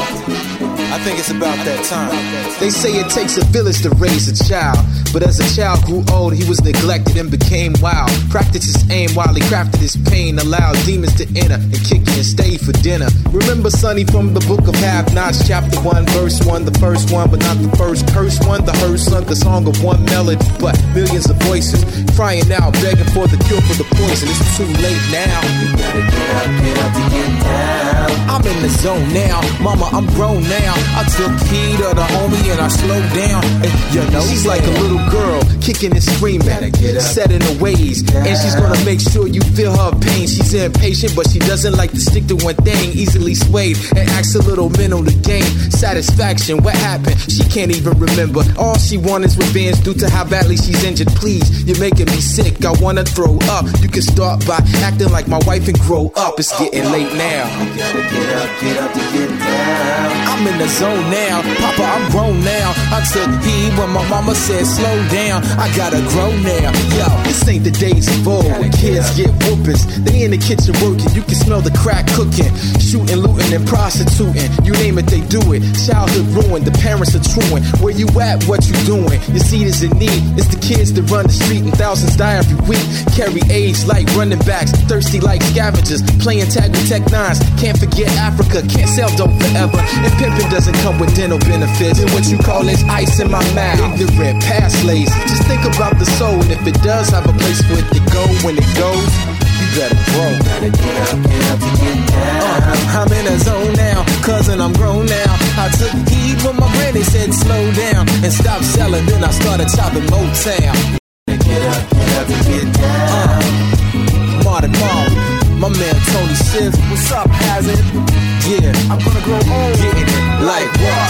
I think it's about that time. They say it takes a village to raise a child, but as a child grew old, he was neglected and became wild. Practiced his aim while he crafted his pain, allowed demons to enter and kick in and stay for dinner. Remember Sonny from the book of Have-Nots, chapter 1, verse 1, the first one, but not the first curse one. The hearse sung the song of one melody, but millions of voices crying out, begging for the cure for the poison. It's too late now. You gotta get up, get down. I'm in the zone now, mama, I'm grown now. I took heed of the homie and I slowed down. And you know, she's like a little girl, kicking and screaming, set in her ways. And she's gonna make sure you feel her pain. She's impatient, but she doesn't like to stick to one thing. Easily swayed and acts a little mental to gain satisfaction. What happened? She can't even remember. All she wants is revenge due to how badly she's injured. Please, you're making me sick. I wanna throw up. You can start by acting like my wife and grow up. It's getting late now. You gotta get up, get down. I'm in the zone now, Papa, I'm grown now. I took heed when my mama said slow down. I gotta grow now. Yo, this ain't the days of old when kids get whoopings. They in the kitchen working, you can smell the crack cooking, shooting, looting, and prostituting. You name it, they do it. Childhood ruined, the parents are truant. Where you at? What you doing? Your seed is in need. It's the kids that run the street and thousands die every week. Carry AIDS like running backs, thirsty like scavengers, playing tag with Tech Nines. Can't forget Africa, can't sell dope forever. And pimping doesn't come with dental benefits. And what you call is ice in my mouth. Ignorant, past lazy. Just think about the soul, and if it does have a place for it to go, when it goes, you better grow. Gotta get up, get down. I'm in a zone now, cousin, I'm grown now. I took heed when my granny said slow down and stop selling. Then I started chopping Motown. Get up, get down. Martin Marley, my man Tony Shift. What's up, Hazard? Yeah, I'm gonna grow old. Getting it like what?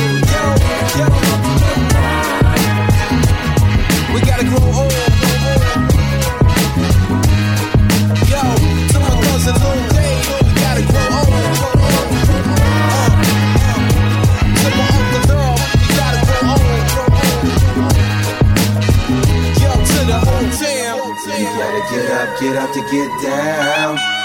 Yo. We gotta grow old. Yo, to my cousin Lil Dave, we gotta grow old. To my Uncle Earl, we gotta grow old. Yo, to the whole town. You gotta get up, get down.